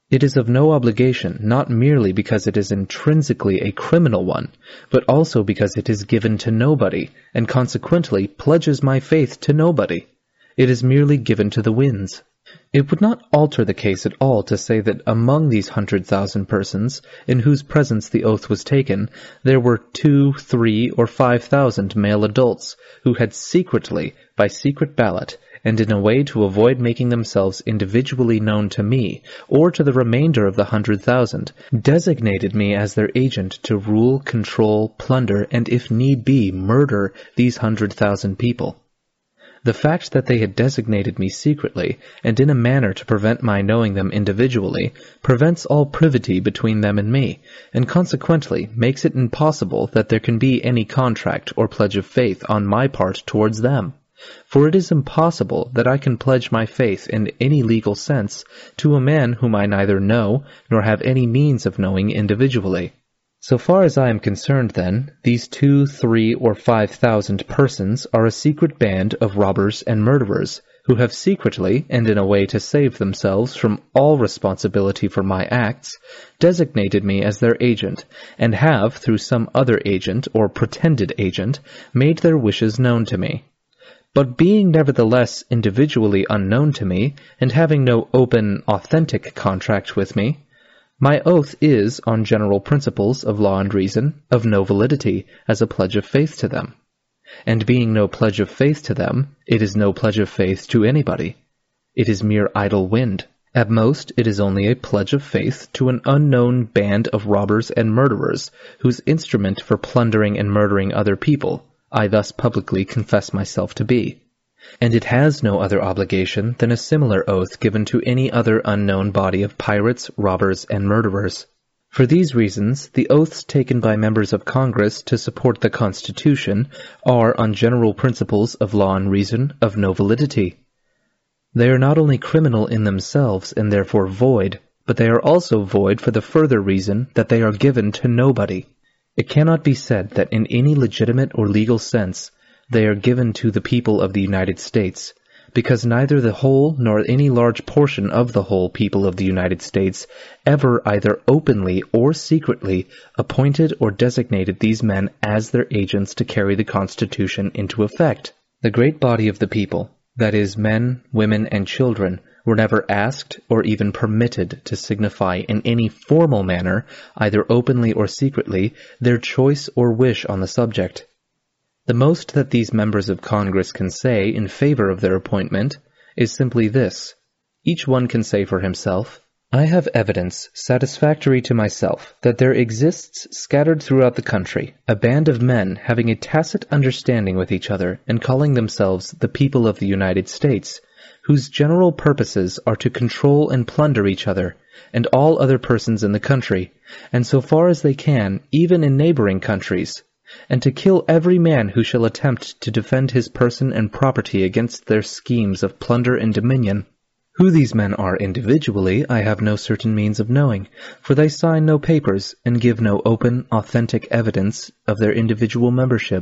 It is of no obligation, not merely because it is intrinsically a criminal one, but also because it is given to nobody, and consequently pledges my faith to nobody. It is merely given to the winds. It would not alter the case at all to say that among these hundred thousand persons, in whose presence the oath was taken, there were two, three, or five thousand male adults, who had secretly, by secret ballot, and in a way to avoid making themselves individually known to me, or to the remainder of the hundred thousand, designated me as their agent to rule, control, plunder, and if need be, murder these hundred thousand people. The fact that they had designated me secretly, and in a manner to prevent my knowing them individually, prevents all privity between them and me, and consequently makes it impossible that there can be any contract or pledge of faith on my part towards them. For it is impossible that I can pledge my faith in any legal sense to a man whom I neither know nor have any means of knowing individually. So far as I am concerned, then, these two, three, or five thousand persons are a secret band of robbers and murderers, who have secretly, and in a way to save themselves from all responsibility for my acts, designated me as their agent, and have, through some other agent or pretended agent, made their wishes known to me. But being nevertheless individually unknown to me, and having no open, authentic contract with me, my oath is, on general principles of law and reason, of no validity as a pledge of faith to them. And being no pledge of faith to them, it is no pledge of faith to anybody. It is mere idle wind. At most, it is only a pledge of faith to an unknown band of robbers and murderers, whose instrument for plundering and murdering other people I thus publicly confess myself to be. And it has no other obligation than a similar oath given to any other unknown body of pirates, robbers, and murderers. For these reasons, the oaths taken by members of Congress to support the Constitution are, on general principles of law and reason, of no validity. They are not only criminal in themselves and therefore void, but they are also void for the further reason that they are given to nobody. It cannot be said that in any legitimate or legal sense they are given to the people of the United States, because neither the whole nor any large portion of the whole people of the United States ever either openly or secretly appointed or designated these men as their agents to carry the Constitution into effect. The great body of the people, that is, men, women, and children, were never asked or even permitted to signify in any formal manner, either openly or secretly, their choice or wish on the subject. The most that these members of Congress can say in favor of their appointment is simply this. Each one can say for himself, I have evidence satisfactory to myself that there exists scattered throughout the country a band of men having a tacit understanding with each other and calling themselves the people of the United States, whose general purposes are to control and plunder each other and all other persons in the country, and so far as they can, even in neighboring countries, and to kill every man who shall attempt to defend his person and property against their schemes of plunder and dominion. Who these men are individually, I have no certain means of knowing, for they sign no papers and give no open, authentic evidence of their individual membership.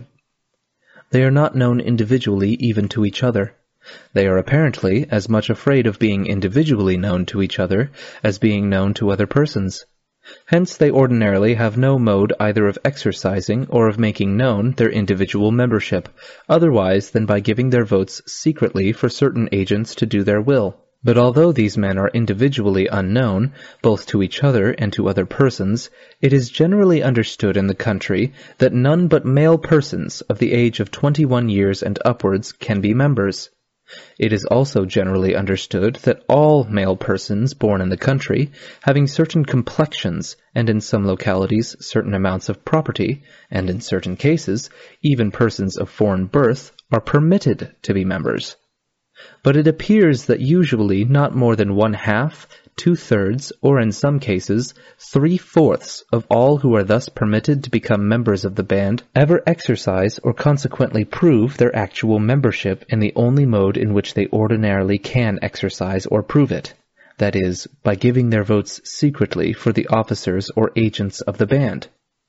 They are not known individually even to each other. They are apparently as much afraid of being individually known to each other as being known to other persons. Hence they ordinarily have no mode either of exercising or of making known their individual membership, otherwise than by giving their votes secretly for certain agents to do their will. But although these men are individually unknown, both to each other and to other persons, it is generally understood in the country that none but male persons of the age of twenty-one years and upwards can be members. It is also generally understood that all male persons born in the country, having certain complexions, and in some localities certain amounts of property, and in certain cases even persons of foreign birth, are permitted to be members. But it appears that usually not more than one-half, two-thirds, or in some cases three-fourths of all who are thus permitted to become members of the band ever exercise or consequently prove their actual membership in the only mode in which they ordinarily can exercise or prove it, that is, by giving their votes secretly for the officers or agents of the band.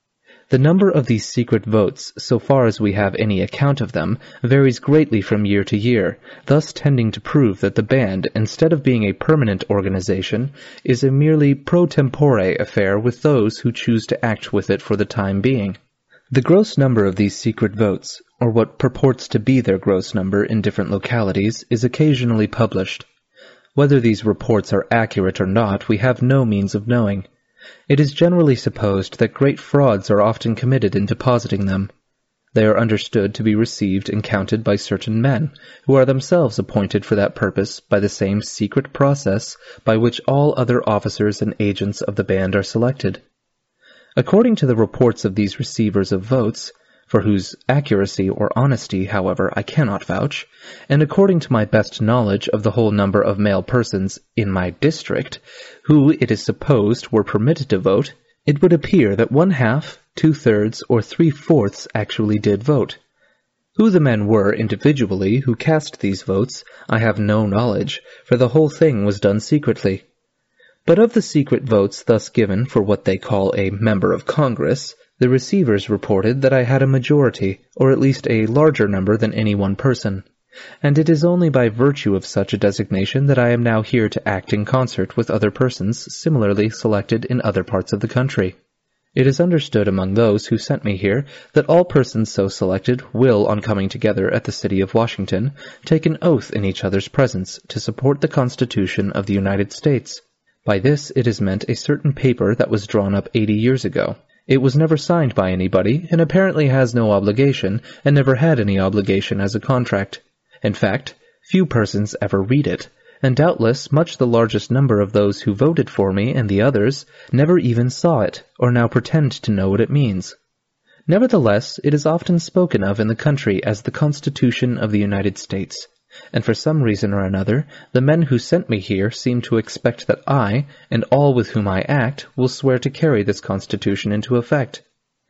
The number of these secret votes, so far as we have any account of them, varies greatly from year to year, thus tending to prove that the band, instead of being a permanent organization, is a merely pro tempore affair with those who choose to act with it for the time being. The gross number of these secret votes, or what purports to be their gross number in different localities, is occasionally published. Whether these reports are accurate or not, we have no means of knowing. It is generally supposed that great frauds are often committed in depositing them. They are understood to be received and counted by certain men, who are themselves appointed for that purpose by the same secret process by which all other officers and agents of the band are selected. According to the reports of these receivers of votes, for whose accuracy or honesty, however, I cannot vouch, and according to my best knowledge of the whole number of male persons in my district, who it is supposed were permitted to vote, it would appear that one-half, two-thirds, or three-fourths actually did vote. Who the men were individually who cast these votes, I have no knowledge, for the whole thing was done secretly. But of the secret votes thus given for what they call a member of Congress, the receivers reported that I had a majority, or at least a larger number than any one person, and it is only by virtue of such a designation that I am now here to act in concert with other persons similarly selected in other parts of the country. It is understood among those who sent me here that all persons so selected will, on coming together at the city of Washington, take an oath in each other's presence to support the Constitution of the United States. By this it is meant a certain paper that was drawn up eighty years ago. It was never signed by anybody, and apparently has no obligation, and never had any obligation as a contract. In fact, few persons ever read it, and doubtless much the largest number of those who voted for me and the others never even saw it, or now pretend to know what it means. Nevertheless, it is often spoken of in the country as the Constitution of the United States, and for some reason or another, the men who sent me here seem to expect that I, and all with whom I act, will swear to carry this Constitution into effect.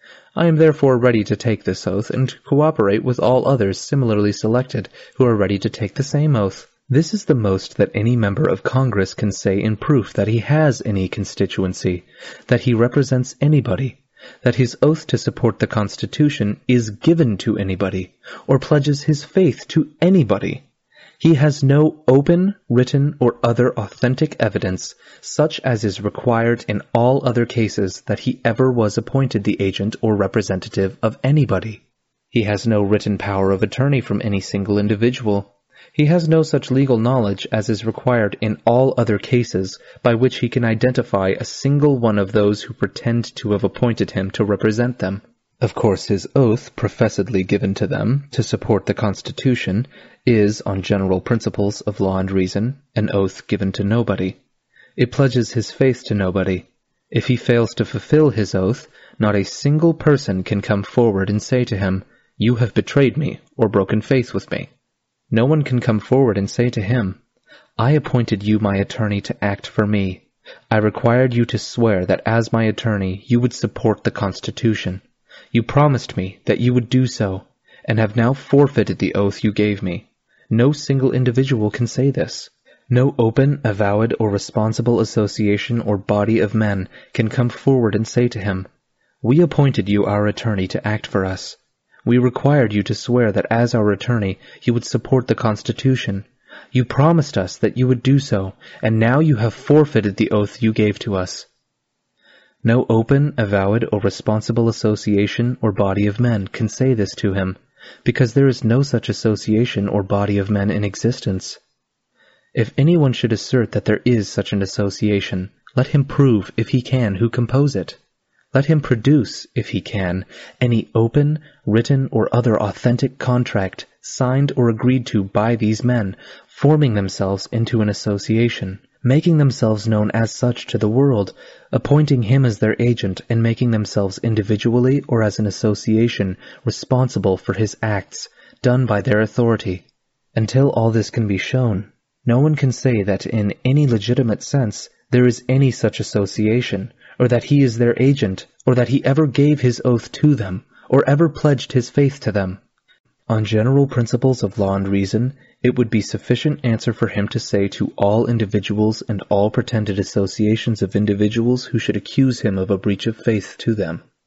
I am therefore ready to take this oath, and to cooperate with all others similarly selected, who are ready to take the same oath. This is the most that any member of Congress can say in proof that he has any constituency, that he represents anybody, that his oath to support the Constitution is given to anybody, or pledges his faith to anybody. He has no open, written, or other authentic evidence, such as is required in all other cases, that he ever was appointed the agent or representative of anybody. He has no written power of attorney from any single individual. He has no such legal knowledge as is required in all other cases, by which he can identify a single one of those who pretend to have appointed him to represent them. Of course, his oath, professedly given to them, to support the Constitution, is, on general principles of law and reason, an oath given to nobody. It pledges his faith to nobody. If he fails to fulfill his oath, not a single person can come forward and say to him, "You have betrayed me, or broken faith with me." No one can come forward and say to him, "I appointed you my attorney to act for me. I required you to swear that as my attorney you would support the Constitution. You promised me that you would do so, and have now forfeited the oath you gave me." No single individual can say this. No open, avowed, or responsible association or body of men can come forward and say to him, "We appointed you our attorney to act for us. We required you to swear that as our attorney you would support the Constitution. You promised us that you would do so, and now you have forfeited the oath you gave to us." No open, avowed, or responsible association or body of men can say this to him, because there is no such association or body of men in existence. If anyone should assert that there is such an association, let him prove, if he can, who compose it. Let him produce, if he can, any open, written, or other authentic contract, signed or agreed to by these men, forming themselves into an association, making themselves known as such to the world, appointing him as their agent, and making themselves individually or as an association responsible for his acts, done by their authority. Until all this can be shown, no one can say that in any legitimate sense there is any such association, or that he is their agent, or that he ever gave his oath to them, or ever pledged his faith to them. On general principles of law and reason, it would be sufficient answer for him to say to all individuals and all pretended associations of individuals who should accuse him of a breach of faith to them,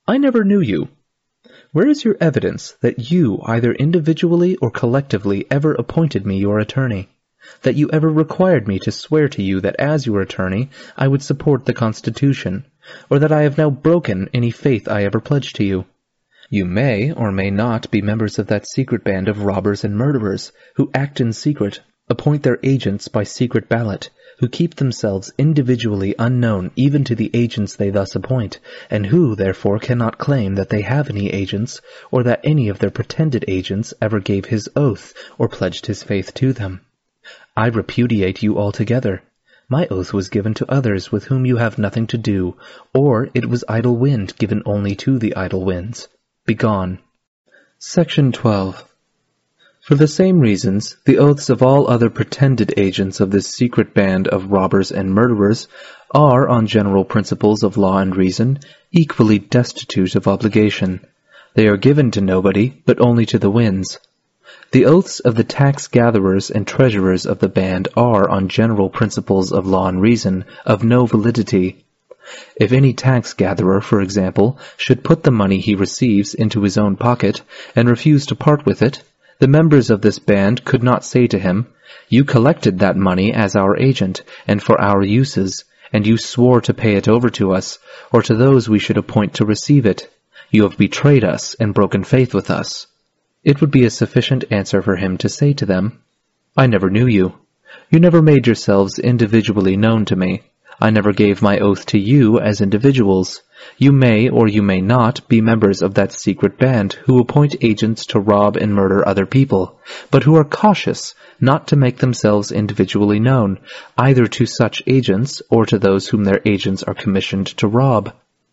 I never knew you. Where is your evidence that you, either individually or collectively, ever appointed me your attorney? That you ever required me to swear to you that as your attorney I would support the Constitution, or that I have now broken any faith I ever pledged to you? You may or may not be members of that secret band of robbers and murderers, who act in secret, appoint their agents by secret ballot, who keep themselves individually unknown even to the agents they thus appoint, and who, therefore, cannot claim that they have any agents, or that any of their pretended agents ever gave his oath or pledged his faith to them. I repudiate you altogether. My oath was given to others with whom you have nothing to do, or it was idle wind given only to the idle winds. Begone. Section twelve. For the same reasons, the oaths of all other pretended agents of this secret band of robbers and murderers are, on general principles of law and reason, equally destitute of obligation. They are given to nobody, but only to the winds. The oaths of the tax-gatherers and treasurers of the band are, on general principles of law and reason, of no validity. If any tax-gatherer, for example, should put the money he receives into his own pocket, and refuse to part with it, the members of this band could not say to him, "You collected that money as our agent, and for our uses, and you swore to pay it over to us, or to those we should appoint to receive it. You have betrayed us, and broken faith with us." It would be a sufficient answer for him to say to them, "I never knew you. You never made yourselves individually known to me. I never gave my oath to you as individuals. You may or you may not be members of that secret band who appoint agents to rob and murder other people, but who are cautious not to make themselves individually known, either to such agents or to those whom their agents are commissioned to rob.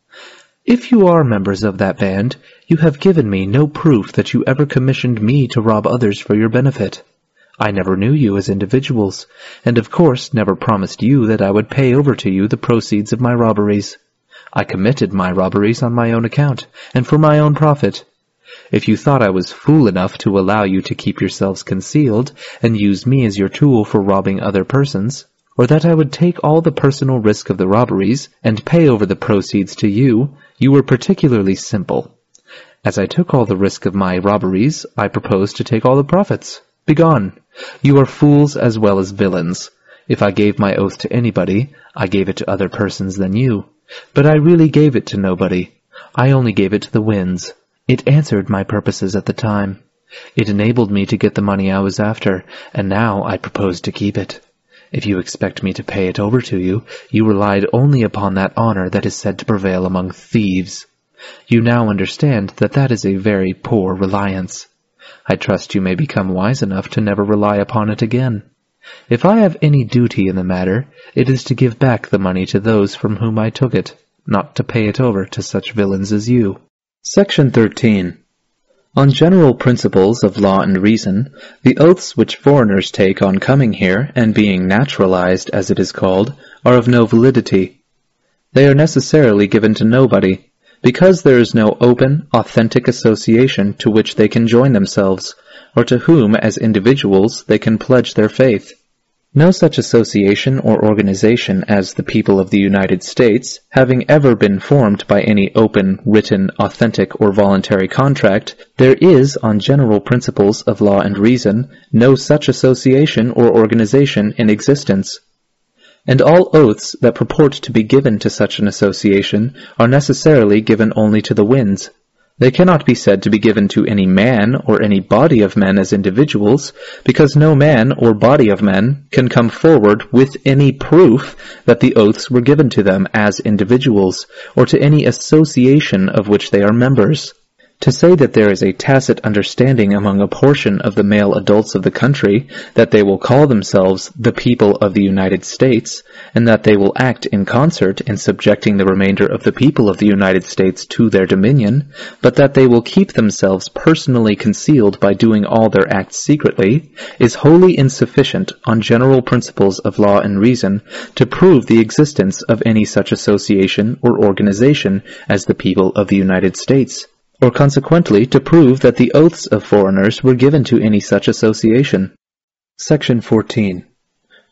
If you are members of that band, you have given me no proof that you ever commissioned me to rob others for your benefit. I never knew you as individuals, and of course never promised you that I would pay over to you the proceeds of my robberies. I committed my robberies on my own account, and for my own profit. If you thought I was fool enough to allow you to keep yourselves concealed, and use me as your tool for robbing other persons, or that I would take all the personal risk of the robberies, and pay over the proceeds to you, you were particularly simple. As I took all the risk of my robberies, I propose to take all the profits. Begone! You are fools as well as villains. If I gave my oath to anybody, I gave it to other persons than you. But I really gave it to nobody. I only gave it to the winds. It answered my purposes at the time. It enabled me to get the money I was after, and now I propose to keep it. If you expect me to pay it over to you, you relied only upon that honor that is said to prevail among thieves. You now understand that that is a very poor reliance. I trust you may become wise enough to never rely upon it again. If I have any duty in the matter, it is to give back the money to those from whom I took it, not to pay it over to such villains as you. Section thirteen. On general principles of law and reason, the oaths which foreigners take on coming here and being naturalized, as it is called, are of no validity. They are necessarily given to nobody, because there is no open, authentic association to which they can join themselves, or to whom, as individuals, they can pledge their faith. No such association or organization as the people of the United States, having ever been formed by any open, written, authentic, or voluntary contract, there is, on general principles of law and reason, no such association or organization in existence. And all oaths that purport to be given to such an association are necessarily given only to the winds. They cannot be said to be given to any man or any body of men as individuals, because no man or body of men can come forward with any proof that the oaths were given to them as individuals, or to any association of which they are members. To say that there is a tacit understanding among a portion of the male adults of the country that they will call themselves the people of the United States, and that they will act in concert in subjecting the remainder of the people of the United States to their dominion, but that they will keep themselves personally concealed by doing all their acts secretly, is wholly insufficient on general principles of law and reason to prove the existence of any such association or organization as the people of the United States, or consequently to prove that the oaths of foreigners were given to any such association. Section fourteen.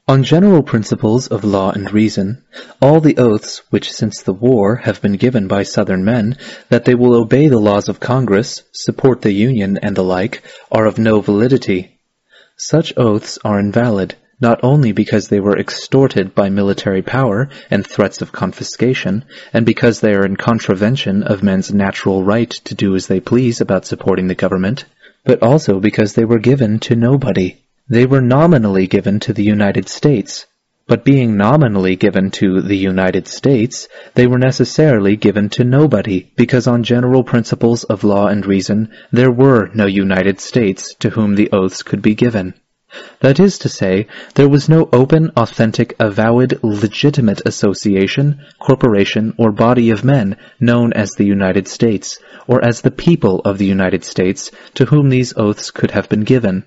On general principles of law and reason, all the oaths which since the war have been given by Southern men, that they will obey the laws of Congress, support the Union, and the like, are of no validity. Such oaths are invalid, not only because they were extorted by military power and threats of confiscation, and because they are in contravention of men's natural right to do as they please about supporting the government, but also because they were given to nobody. They were nominally given to the United States, but being nominally given to the United States, they were necessarily given to nobody, because on general principles of law and reason, there were no United States to whom the oaths could be given. That is to say, there was no open, authentic, avowed, legitimate association, corporation, or body of men known as the United States, or as the people of the United States, to whom these oaths could have been given.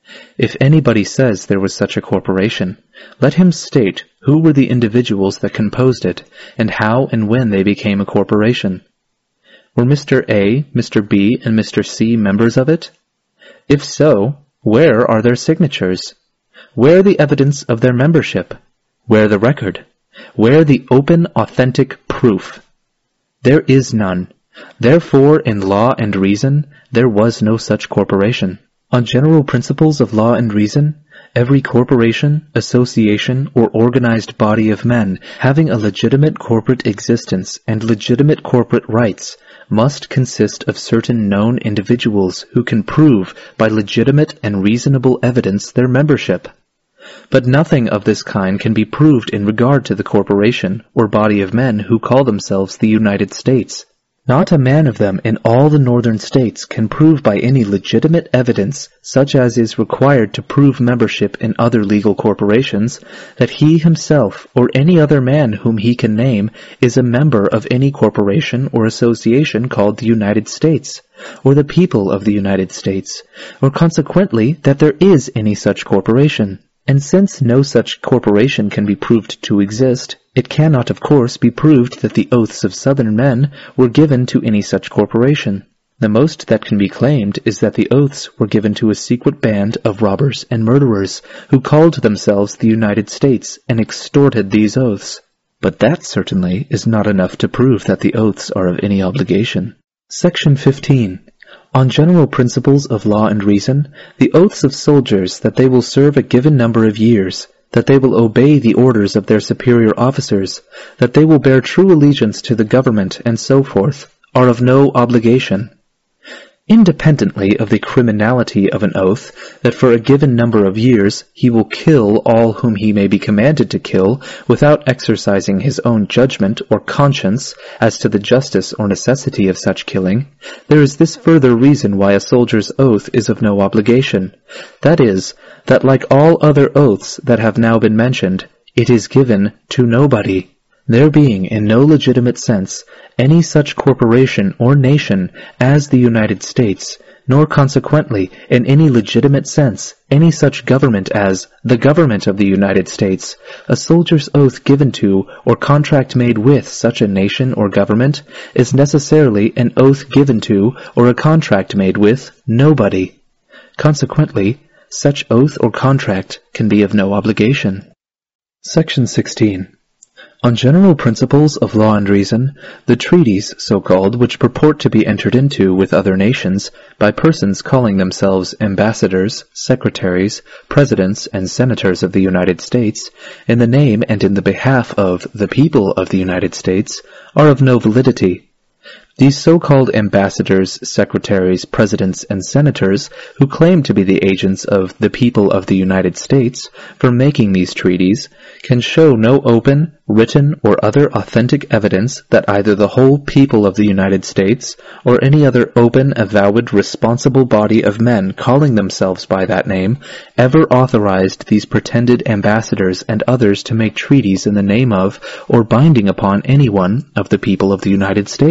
If anybody says there was such a corporation, let him state who were the individuals that composed it, and how and when they became a corporation. Were Mister A, Mister B, and Mister C members of it? If so, where are their signatures? Where the evidence of their membership? Where the record? Where the open, authentic proof? There is none. Therefore, in law and reason, there was no such corporation. On general principles of law and reason, every corporation, association, or organized body of men having a legitimate corporate existence and legitimate corporate rights must consist of certain known individuals who can prove by legitimate and reasonable evidence their membership. But nothing of this kind can be proved in regard to the corporation or body of men who call themselves the United States. Not a man of them in all the northern states can prove by any legitimate evidence, such as is required to prove membership in other legal corporations, that he himself or any other man whom he can name is a member of any corporation or association called the United States, or the people of the United States, or consequently that there is any such corporation. And since no such corporation can be proved to exist, it cannot, of course, be proved that the oaths of Southern men were given to any such corporation. The most that can be claimed is that the oaths were given to a secret band of robbers and murderers who called themselves the United States and extorted these oaths. But that certainly is not enough to prove that the oaths are of any obligation. Section fifteen. On general principles of law and reason, the oaths of soldiers that they will serve a given number of years, that they will obey the orders of their superior officers, that they will bear true allegiance to the government, and so forth, are of no obligation. Independently of the criminality of an oath, that for a given number of years he will kill all whom he may be commanded to kill without exercising his own judgment or conscience as to the justice or necessity of such killing, there is this further reason why a soldier's oath is of no obligation. That is, that like all other oaths that have now been mentioned, it is given to nobody. There being in no legitimate sense any such corporation or nation as the United States, nor consequently in any legitimate sense any such government as the government of the United States, a soldier's oath given to or contract made with such a nation or government is necessarily an oath given to or a contract made with nobody. Consequently, such oath or contract can be of no obligation. Section sixteen. On general principles of law and reason, the treaties, so-called, which purport to be entered into with other nations by persons calling themselves ambassadors, secretaries, presidents, and senators of the United States, in the name and in the behalf of the people of the United States, are of no validity. These so-called ambassadors, secretaries, presidents, and senators, who claim to be the agents of the people of the United States for making these treaties, can show no open, written, or other authentic evidence that either the whole people of the United States or any other open, avowed, responsible body of men calling themselves by that name ever authorized these pretended ambassadors and others to make treaties in the name of or binding upon any one of the people of the United States,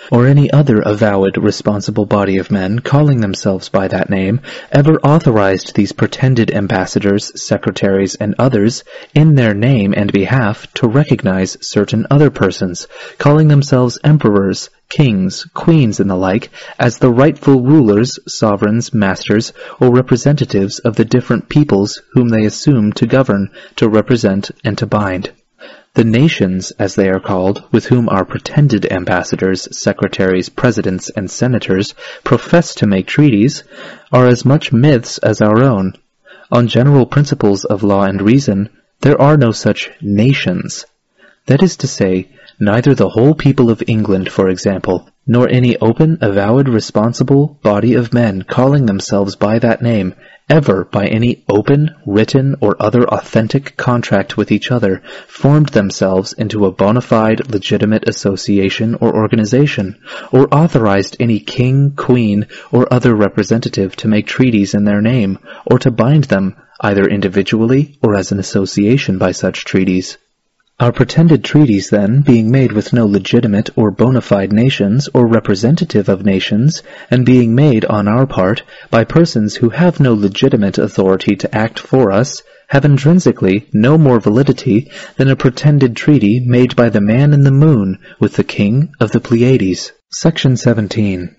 or any other avowed responsible body of men calling themselves by that name, ever authorized these pretended ambassadors, secretaries, and others, in their name and behalf, to recognize certain other persons, calling themselves emperors, kings, queens, and the like, as the rightful rulers, sovereigns, masters, or representatives of the different peoples whom they assume to govern, to represent, and to bind. The nations, as they are called, with whom our pretended ambassadors, secretaries, presidents, and senators profess to make treaties, are as much myths as our own. On general principles of law and reason, there are no such nations. That is to say, neither the whole people of England, for example, nor any open, avowed, responsible body of men calling themselves by that name, ever by any open, written, or other authentic contract with each other, formed themselves into a bona fide, legitimate association or organization, or authorized any king, queen, or other representative to make treaties in their name, or to bind them, either individually or as an association by such treaties. Our pretended treaties, then, being made with no legitimate or bona fide nations or representative of nations, and being made, on our part, by persons who have no legitimate authority to act for us, have intrinsically no more validity than a pretended treaty made by the man in the moon with the king of the Pleiades. Section seventeen.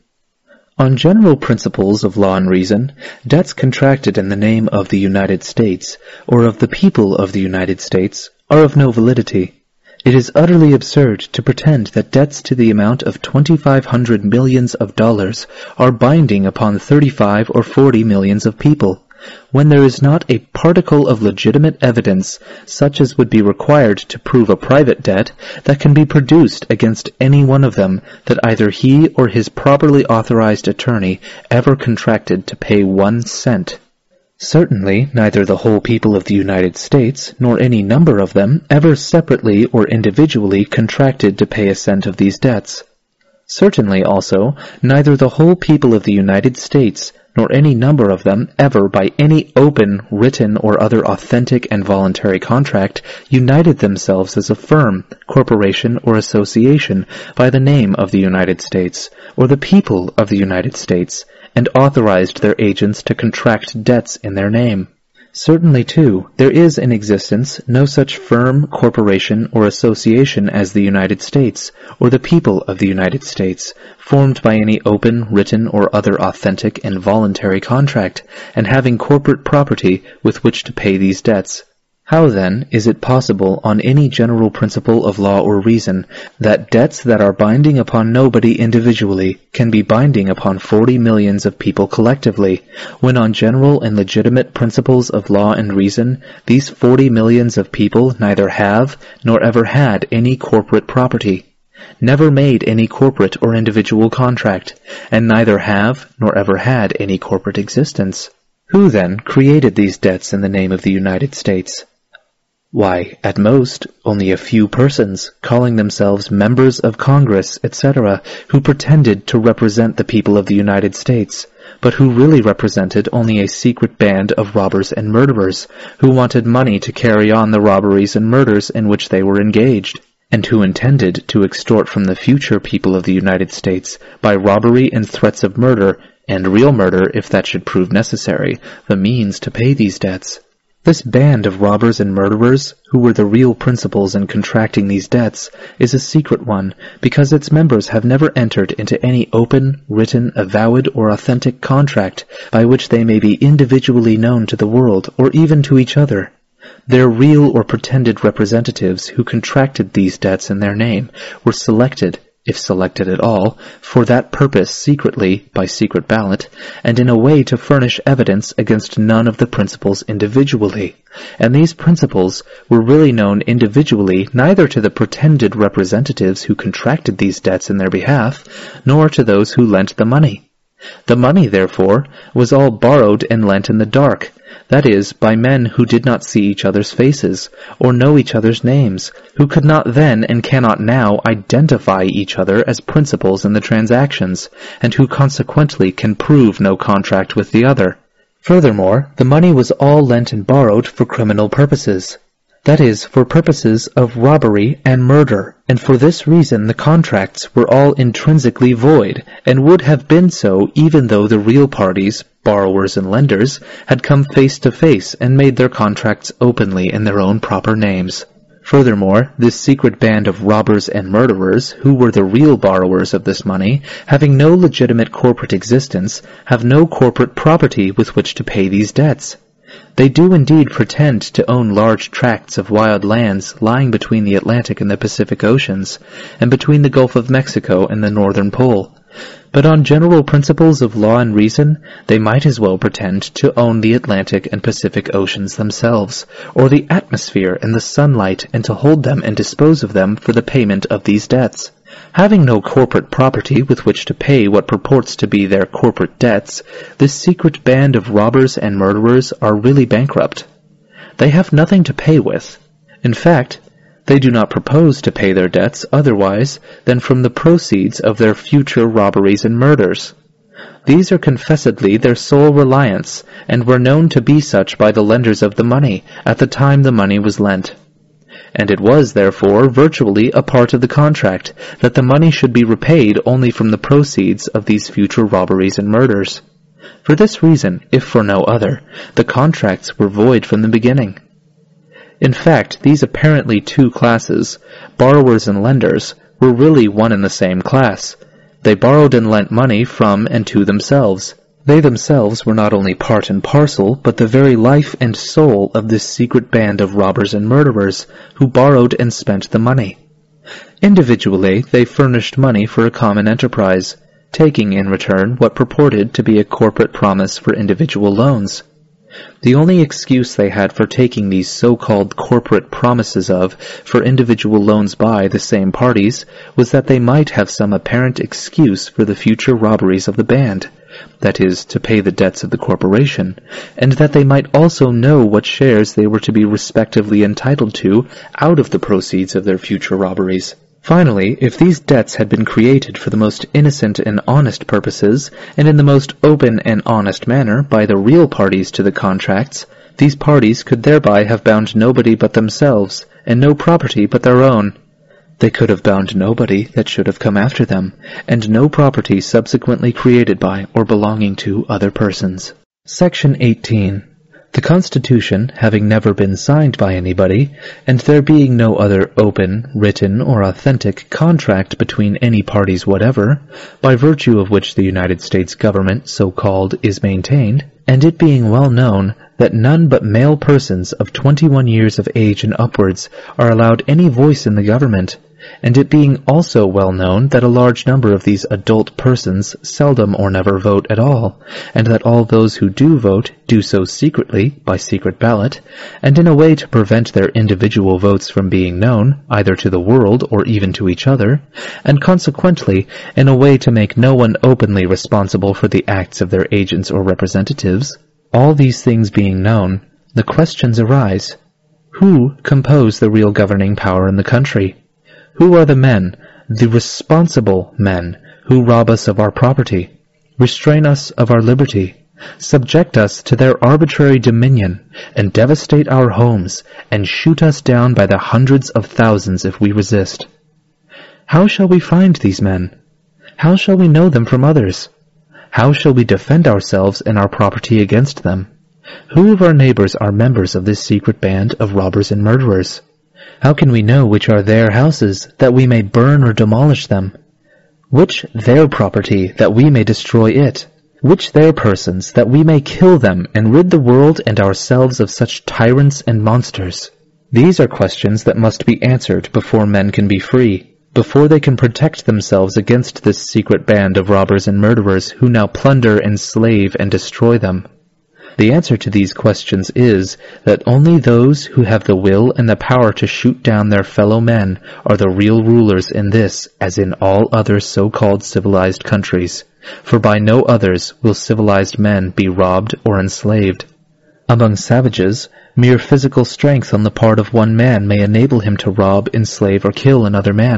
On general principles of law and reason, debts contracted in the name of the United States, or of the people of the United States, are of no validity. It is utterly absurd to pretend that debts to the amount of twenty-five hundred millions of dollars are binding upon thirty-five or forty millions of people, when there is not a particle of legitimate evidence, such as would be required to prove a private debt, that can be produced against any one of them, that either he or his properly authorized attorney ever contracted to pay one cent. Certainly, neither the whole people of the United States, nor any number of them, ever separately or individually contracted to pay a cent of these debts. Certainly, also, neither the whole people of the United States, nor any number of them, ever by any open, written, or other authentic and voluntary contract, united themselves as a firm, corporation, or association by the name of the United States, or the people of the United States, and authorized their agents to contract debts in their name. Certainly, too, there is in existence no such firm, corporation, or association as the United States, or the people of the United States, formed by any open, written, or other authentic and voluntary contract, and having corporate property with which to pay these debts. How, then, is it possible, on any general principle of law or reason, that debts that are binding upon nobody individually can be binding upon forty millions of people collectively, when on general and legitimate principles of law and reason, these forty millions of people neither have nor ever had any corporate property, never made any corporate or individual contract, and neither have nor ever had any corporate existence? Who, then, created these debts in the name of the United States? Why, at most, only a few persons, calling themselves members of Congress, et cetera, who pretended to represent the people of the United States, but who really represented only a secret band of robbers and murderers, who wanted money to carry on the robberies and murders in which they were engaged, and who intended to extort from the future people of the United States, by robbery and threats of murder, and real murder if that should prove necessary, the means to pay these debts. This band of robbers and murderers, who were the real principals in contracting these debts, is a secret one, because its members have never entered into any open, written, avowed, or authentic contract by which they may be individually known to the world, or even to each other. Their real or pretended representatives who contracted these debts in their name were selected, if selected at all, for that purpose secretly, by secret ballot, and in a way to furnish evidence against none of the principals individually. And these principals were really known individually neither to the pretended representatives who contracted these debts in their behalf, nor to those who lent the money. The money, therefore, was all borrowed and lent in the dark, that is, by men who did not see each other's faces, or know each other's names, who could not then and cannot now identify each other as principals in the transactions, and who consequently can prove no contract with the other. Furthermore, the money was all lent and borrowed for criminal purposes. that is, for purposes of robbery and murder, and for this reason the contracts were all intrinsically void, and would have been so even though the real parties, borrowers and lenders, had come face to face and made their contracts openly in their own proper names. Furthermore, this secret band of robbers and murderers, who were the real borrowers of this money, having no legitimate corporate existence, have no corporate property with which to pay these debts. They do indeed pretend to own large tracts of wild lands lying between the Atlantic and the Pacific Oceans, and between the Gulf of Mexico and the Northern Pole. But on general principles of law and reason, they might as well pretend to own the Atlantic and Pacific Oceans themselves, or the atmosphere and the sunlight, and to hold them and dispose of them for the payment of these debts. Having no corporate property with which to pay what purports to be their corporate debts, this secret band of robbers and murderers are really bankrupt. They have nothing to pay with. In fact, they do not propose to pay their debts otherwise than from the proceeds of their future robberies and murders. These are confessedly their sole reliance, and were known to be such by the lenders of the money at the time the money was lent. And it was, therefore, virtually a part of the contract that the money should be repaid only from the proceeds of these future robberies and murders. For this reason, if for no other, the contracts were void from the beginning. In fact, these apparently two classes, borrowers and lenders, were really one and the same class. They borrowed and lent money from and to themselves. They themselves were not only part and parcel, but the very life and soul of this secret band of robbers and murderers, who borrowed and spent the money. Individually, they furnished money for a common enterprise, taking in return what purported to be a corporate promise for individual loans. The only excuse they had for taking these so-called corporate promises of for individual loans by the same parties was that they might have some apparent excuse for the future robberies of the band, that is, to pay the debts of the corporation, and that they might also know what shares they were to be respectively entitled to out of the proceeds of their future robberies. Finally, if these debts had been created for the most innocent and honest purposes, and in the most open and honest manner by the real parties to the contracts, these parties could thereby have bound nobody but themselves, and no property but their own. They could have bound nobody that should have come after them, and no property subsequently created by or belonging to other persons. Section eighteen. The Constitution having never been signed by anybody, and there being no other open, written, or authentic contract between any parties whatever, by virtue of which the United States government, so-called, is maintained, and it being well known that none but male persons of twenty-one years of age and upwards are allowed any voice in the government, and it being also well known that a large number of these adult persons seldom or never vote at all, and that all those who do vote do so secretly, by secret ballot, and in a way to prevent their individual votes from being known, either to the world or even to each other, and consequently in a way to make no one openly responsible for the acts of their agents or representatives, all these things being known, the questions arise: who compose the real governing power in the country? Who are the men, the responsible men, who rob us of our property, restrain us of our liberty, subject us to their arbitrary dominion, and devastate our homes, and shoot us down by the hundreds of thousands if we resist? How shall we find these men? How shall we know them from others? How shall we defend ourselves and our property against them? Who of our neighbors are members of this secret band of robbers and murderers? How can we know which are their houses, that we may burn or demolish them? Which their property, that we may destroy it? Which their persons, that we may kill them, and rid the world and ourselves of such tyrants and monsters? These are questions that must be answered before men can be free, before they can protect themselves against this secret band of robbers and murderers who now plunder, enslave, and destroy them. The answer to these questions is that only those who have the will and the power to shoot down their fellow men are the real rulers in this as in all other so-called civilized countries, for by no others will civilized men be robbed or enslaved. Among savages, mere physical strength on the part of one man may enable him to rob, enslave, or kill another man.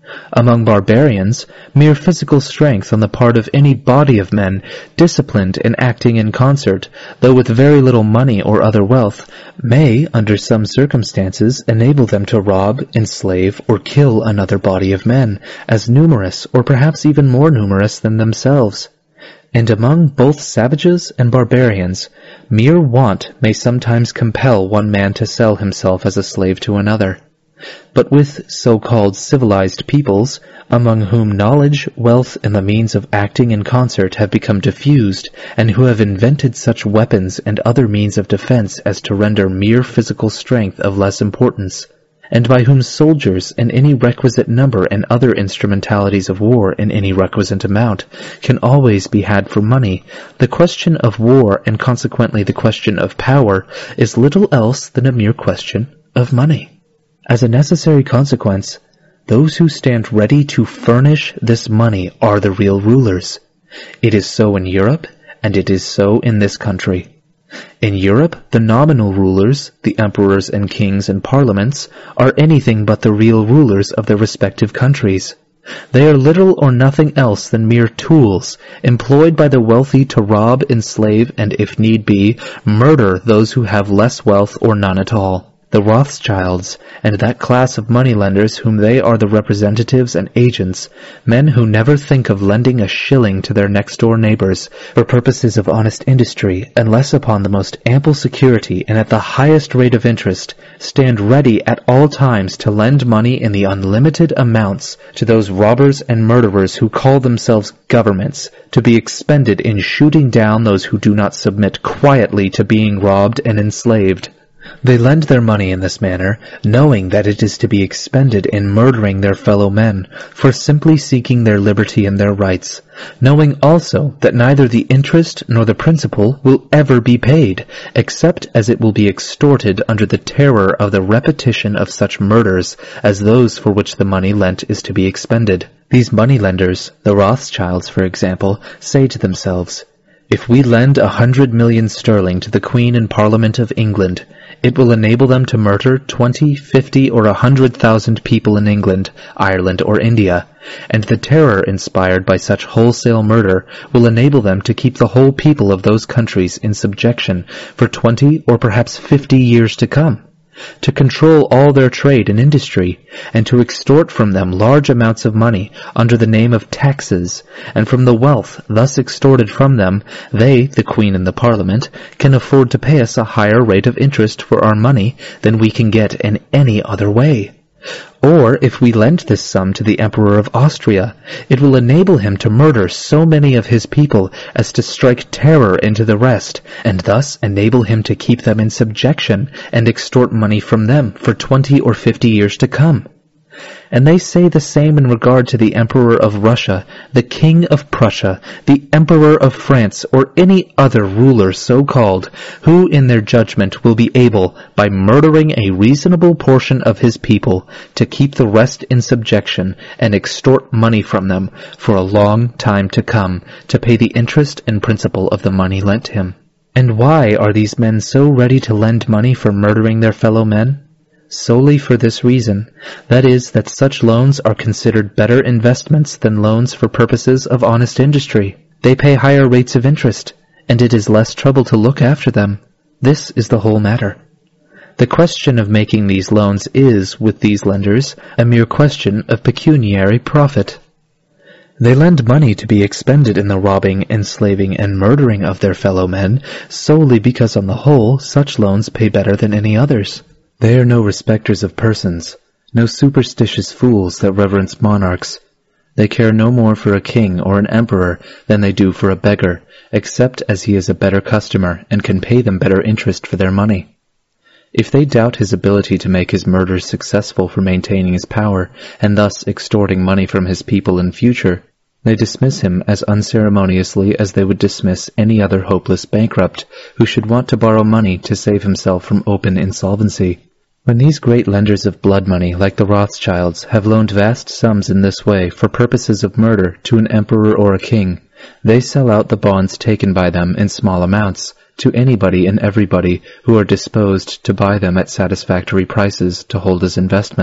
Among barbarians, mere physical strength on the part of any body of men, disciplined and acting in concert, though with very little money or other wealth, may, under some circumstances, enable them to rob, enslave, or kill another body of men, as numerous, or perhaps even more numerous than themselves. And among both savages and barbarians, mere want may sometimes compel one man to sell himself as a slave to another. But with so-called civilized peoples, among whom knowledge, wealth, and the means of acting in concert have become diffused, and who have invented such weapons and other means of defense as to render mere physical strength of less importance, and by whom soldiers in any requisite number and other instrumentalities of war in any requisite amount can always be had for money, the question of war, and consequently the question of power, is little else than a mere question of money. As a necessary consequence, those who stand ready to furnish this money are the real rulers. It is so in Europe, and it is so in this country. In Europe, the nominal rulers, the emperors and kings and parliaments, are anything but the real rulers of their respective countries. They are little or nothing else than mere tools, employed by the wealthy to rob, enslave, and, if need be, murder those who have less wealth or none at all. The Rothschilds, and that class of moneylenders whom they are the representatives and agents, men who never think of lending a shilling to their next-door neighbors for purposes of honest industry, unless upon the most ample security and at the highest rate of interest, stand ready at all times to lend money in the unlimited amounts to those robbers and murderers who call themselves governments, to be expended in shooting down those who do not submit quietly to being robbed and enslaved. They lend their money in this manner, knowing that it is to be expended in murdering their fellow men, for simply seeking their liberty and their rights, knowing also that neither the interest nor the principal will ever be paid, except as it will be extorted under the terror of the repetition of such murders as those for which the money lent is to be expended. These moneylenders, the Rothschilds, for example, say to themselves, "If we lend a hundred million sterling to the Queen and Parliament of England, it will enable them to murder twenty, fifty, or a hundred thousand people in England, Ireland, or India, and the terror inspired by such wholesale murder will enable them to keep the whole people of those countries in subjection for twenty or perhaps fifty years to come, to control all their trade and industry, and to extort from them large amounts of money under the name of taxes, and from the wealth thus extorted from them, they, the Queen and the Parliament, can afford to pay us a higher rate of interest for our money than we can get in any other way. Or, if we lend this sum to the Emperor of Austria, it will enable him to murder so many of his people as to strike terror into the rest, and thus enable him to keep them in subjection and extort money from them for twenty or fifty years to come. And they say the same in regard to the Emperor of Russia, the King of Prussia, the Emperor of France, or any other ruler so-called, who in their judgment will be able, by murdering a reasonable portion of his people, to keep the rest in subjection and extort money from them for a long time to come, to pay the interest and principal of the money lent him. And why are these men so ready to lend money for murdering their fellow men? Solely for this reason, that is, that such loans are considered better investments than loans for purposes of honest industry. They pay higher rates of interest, and it is less trouble to look after them. This is the whole matter. The question of making these loans is, with these lenders, a mere question of pecuniary profit. They lend money to be expended in the robbing, enslaving, and murdering of their fellow men, solely because on the whole such loans pay better than any others. They are no respecters of persons, no superstitious fools that reverence monarchs. They care no more for a king or an emperor than they do for a beggar, except as he is a better customer and can pay them better interest for their money. If they doubt his ability to make his murders successful for maintaining his power, and thus extorting money from his people in future, they dismiss him as unceremoniously as they would dismiss any other hopeless bankrupt who should want to borrow money to save himself from open insolvency. When these great lenders of blood money, like the Rothschilds, have loaned vast sums in this way for purposes of murder to an emperor or a king, they sell out the bonds taken by them in small amounts to anybody and everybody who are disposed to buy them at satisfactory prices to hold as investments.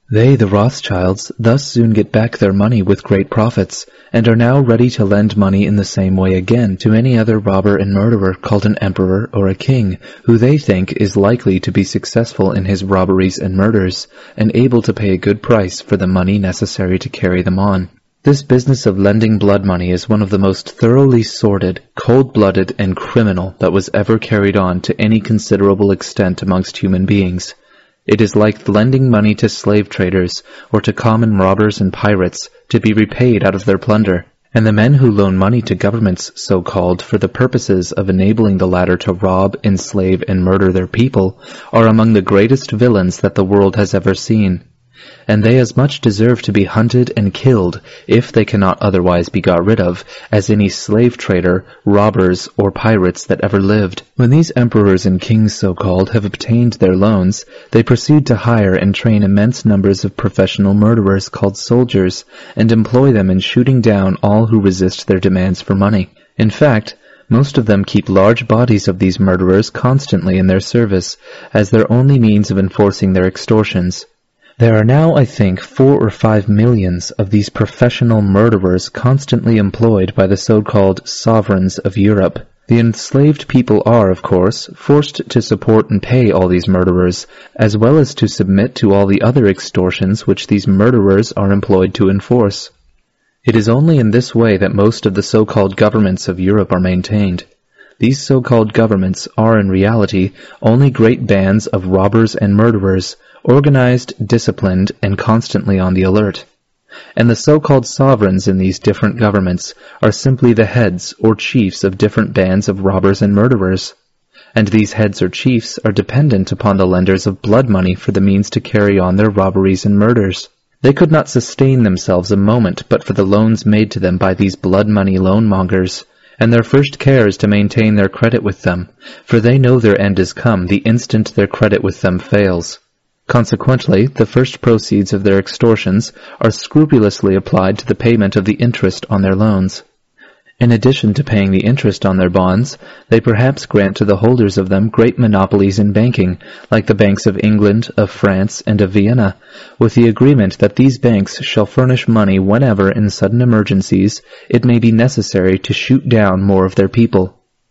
They, the Rothschilds, thus soon get back their money with great profits, and are now ready to lend money in the same way again to any other robber and murderer called an emperor or a king, who they think is likely to be successful in his robberies and murders, and able to pay a good price for the money necessary to carry them on. This business of lending blood money is one of the most thoroughly sordid, cold-blooded, and criminal that was ever carried on to any considerable extent amongst human beings. It is like lending money to slave traders or to common robbers and pirates to be repaid out of their plunder. And the men who loan money to governments, so-called, for the purposes of enabling the latter to rob, enslave, and murder their people, are among the greatest villains that the world has ever seen. And they as much deserve to be hunted and killed, if they cannot otherwise be got rid of, as any slave trader, robbers, or pirates that ever lived. When these emperors and kings so-called have obtained their loans, they proceed to hire and train immense numbers of professional murderers called soldiers, and employ them in shooting down all who resist their demands for money. In fact, most of them keep large bodies of these murderers constantly in their service, as their only means of enforcing their extortions. There are now, I think, four or five millions of these professional murderers constantly employed by the so-called sovereigns of Europe. The enslaved people are, of course, forced to support and pay all these murderers, as well as to submit to all the other extortions which these murderers are employed to enforce. It is only in this way that most of the so-called governments of Europe are maintained. These so-called governments are in reality only great bands of robbers and murderers, organized, disciplined, and constantly on the alert. And the so-called sovereigns in these different governments are simply the heads or chiefs of different bands of robbers and murderers. And these heads or chiefs are dependent upon the lenders of blood money for the means to carry on their robberies and murders. They could not sustain themselves a moment but for the loans made to them by these blood money loan-mongers, and their first care is to maintain their credit with them, for they know their end is come the instant their credit with them fails. Consequently, the first proceeds of their extortions are scrupulously applied to the payment of the interest on their loans. In addition to paying the interest on their bonds, they perhaps grant to the holders of them great monopolies in banking, like the banks of England, of France, and of Vienna, with the agreement that these banks shall furnish money whenever, in sudden emergencies, it may be necessary to shoot down more of their people.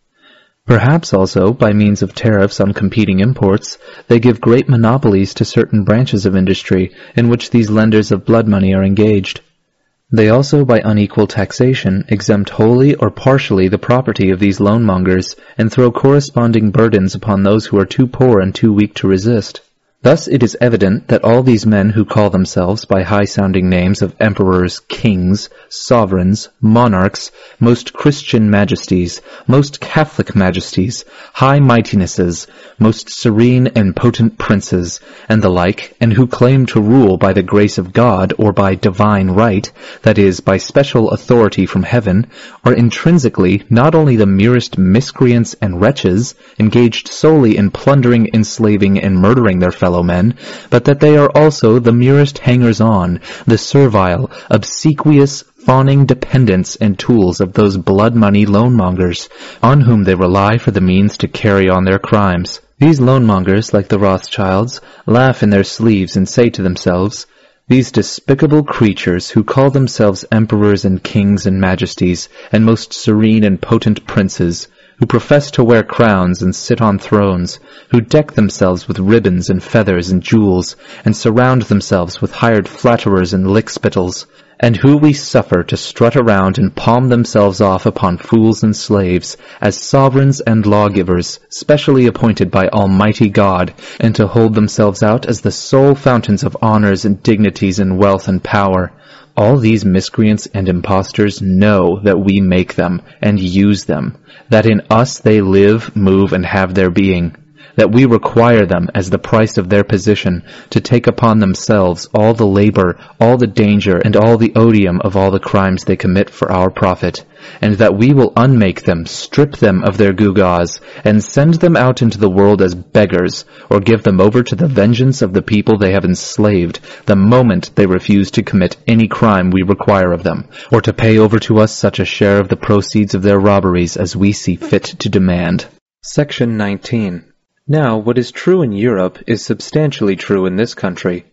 Perhaps also, by means of tariffs on competing imports, they give great monopolies to certain branches of industry in which these lenders of blood money are engaged. They also, by unequal taxation, exempt wholly or partially the property of these loanmongers, and throw corresponding burdens upon those who are too poor and too weak to resist. Thus it is evident that all these men who call themselves by high-sounding names of emperors, kings, sovereigns, monarchs, most Christian majesties, most Catholic majesties, high mightinesses, most serene and potent princes, and the like, and who claim to rule by the grace of God or by divine right, that is, by special authority from heaven, are intrinsically not only the merest miscreants and wretches, engaged solely in plundering, enslaving, and murdering their fellow men, but that they are also the merest hangers-on, the servile, obsequious, fawning dependents and tools of those blood-money loanmongers, on whom they rely for the means to carry on their crimes. These loanmongers, like the Rothschilds, laugh in their sleeves and say to themselves, "These despicable creatures who call themselves emperors and kings and majesties, and most serene and potent princes, who profess to wear crowns and sit on thrones, who deck themselves with ribbons and feathers and jewels, and surround themselves with hired flatterers and lickspittles, and who we suffer to strut around and palm themselves off upon fools and slaves, as sovereigns and lawgivers, specially appointed by Almighty God, and to hold themselves out as the sole fountains of honors and dignities and wealth and power. All these miscreants and impostors know that we make them and use them, that in us they live, move, and have their being, that we require them as the price of their position to take upon themselves all the labor, all the danger, and all the odium of all the crimes they commit for our profit, and that we will unmake them, strip them of their gewgaws, and send them out into the world as beggars, or give them over to the vengeance of the people they have enslaved the moment they refuse to commit any crime we require of them, or to pay over to us such a share of the proceeds of their robberies as we see fit to demand." Section nineteen. Now, what is true in Europe is substantially true in this country.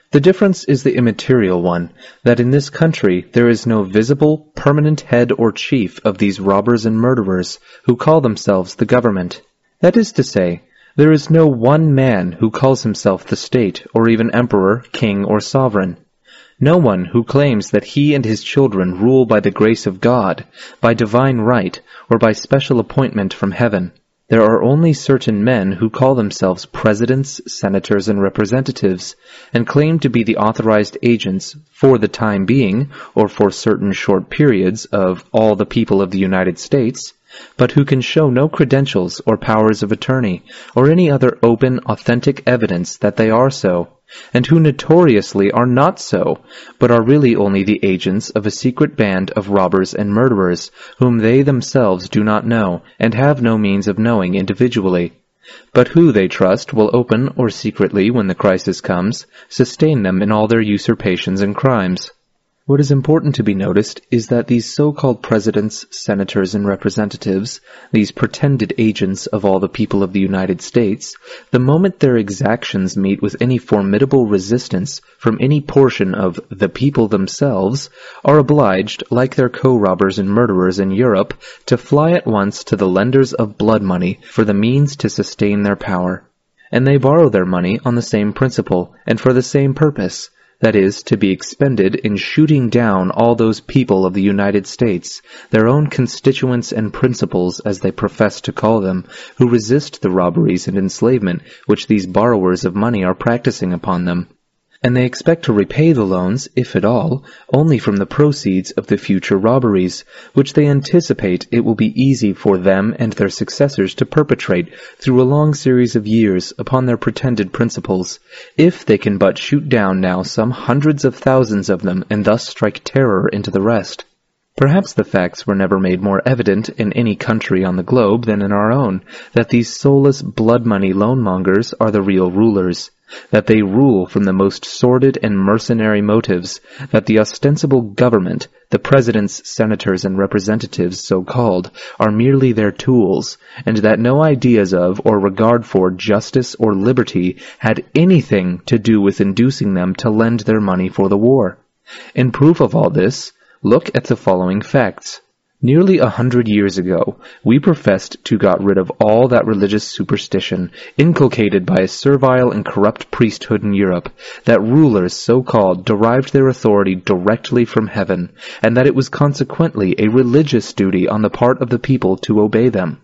The difference is the immaterial one, that in this country there is no visible, permanent head or chief of these robbers and murderers who call themselves the government. That is to say, there is no one man who calls himself the state, or even emperor, king, or sovereign. No one who claims that he and his children rule by the grace of God, by divine right, or by special appointment from heaven. There are only certain men who call themselves presidents, senators, and representatives, and claim to be the authorized agents, for the time being, or for certain short periods, of all the people of the United States, but who can show no credentials or powers of attorney, or any other open, authentic evidence that they are so, and who notoriously are not so, but are really only the agents of a secret band of robbers and murderers, whom they themselves do not know, and have no means of knowing individually, but who, they trust, will open or secretly, when the crisis comes, sustain them in all their usurpations and crimes. What is important to be noticed is that these so-called presidents, senators, and representatives, these pretended agents of all the people of the United States, the moment their exactions meet with any formidable resistance from any portion of the people themselves, are obliged, like their co-robbers and murderers in Europe, to fly at once to the lenders of blood money for the means to sustain their power. And they borrow their money on the same principle, and for the same purpose, that is, to be expended in shooting down all those people of the United States, their own constituents and principals, as they profess to call them, who resist the robberies and enslavement which these borrowers of money are practicing upon them. And they expect to repay the loans, if at all, only from the proceeds of the future robberies, which they anticipate it will be easy for them and their successors to perpetrate through a long series of years upon their pretended principles, if they can but shoot down now some hundreds of thousands of them and thus strike terror into the rest. Perhaps the facts were never made more evident in any country on the globe than in our own, that these soulless blood-money loan-mongers are the real rulers, that they rule from the most sordid and mercenary motives, that the ostensible government, the presidents, senators, and representatives so-called, are merely their tools, and that no ideas of or regard for justice or liberty had anything to do with inducing them to lend their money for the war. In proof of all this, look at the following facts. Nearly a hundred years ago, we professed to got rid of all that religious superstition inculcated by a servile and corrupt priesthood in Europe, that rulers, so-called, derived their authority directly from heaven, and that it was consequently a religious duty on the part of the people to obey them.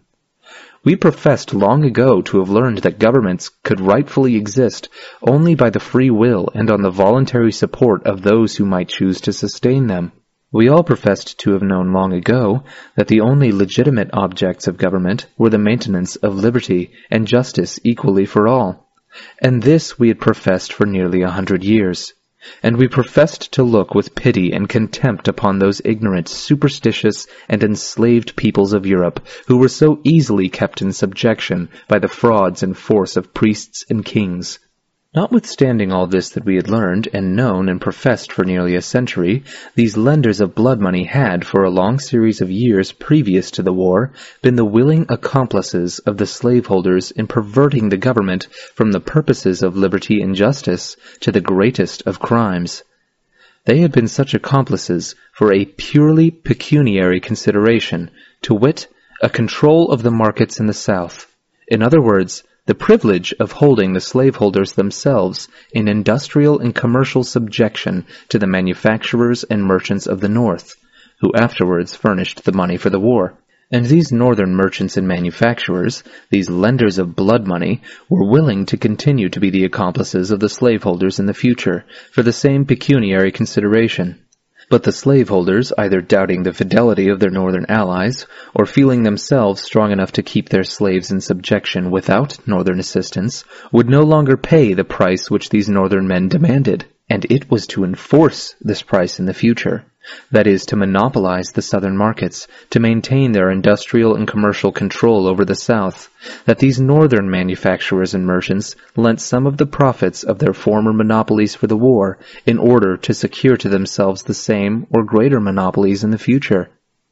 We professed long ago to have learned that governments could rightfully exist only by the free will and on the voluntary support of those who might choose to sustain them. We all professed to have known long ago that the only legitimate objects of government were the maintenance of liberty and justice equally for all. And this we had professed for nearly a hundred years. And we professed to look with pity and contempt upon those ignorant, superstitious, and enslaved peoples of Europe, who were so easily kept in subjection by the frauds and force of priests and kings. Notwithstanding all this that we had learned and known and professed for nearly a century, these lenders of blood money had, for a long series of years previous to the war, been the willing accomplices of the slaveholders in perverting the government from the purposes of liberty and justice to the greatest of crimes. They had been such accomplices for a purely pecuniary consideration, to wit, a control of the markets in the South. In other words, the privilege of holding the slaveholders themselves in industrial and commercial subjection to the manufacturers and merchants of the North, who afterwards furnished the money for the war. And these northern merchants and manufacturers, these lenders of blood money, were willing to continue to be the accomplices of the slaveholders in the future, for the same pecuniary consideration. But the slaveholders, either doubting the fidelity of their northern allies, or feeling themselves strong enough to keep their slaves in subjection without northern assistance, would no longer pay the price which these northern men demanded, and it was to enforce this price in the future. That is, to monopolize the southern markets, to maintain their industrial and commercial control over the South, that these northern manufacturers and merchants lent some of the profits of their former monopolies for the war in order to secure to themselves the same or greater monopolies in the future.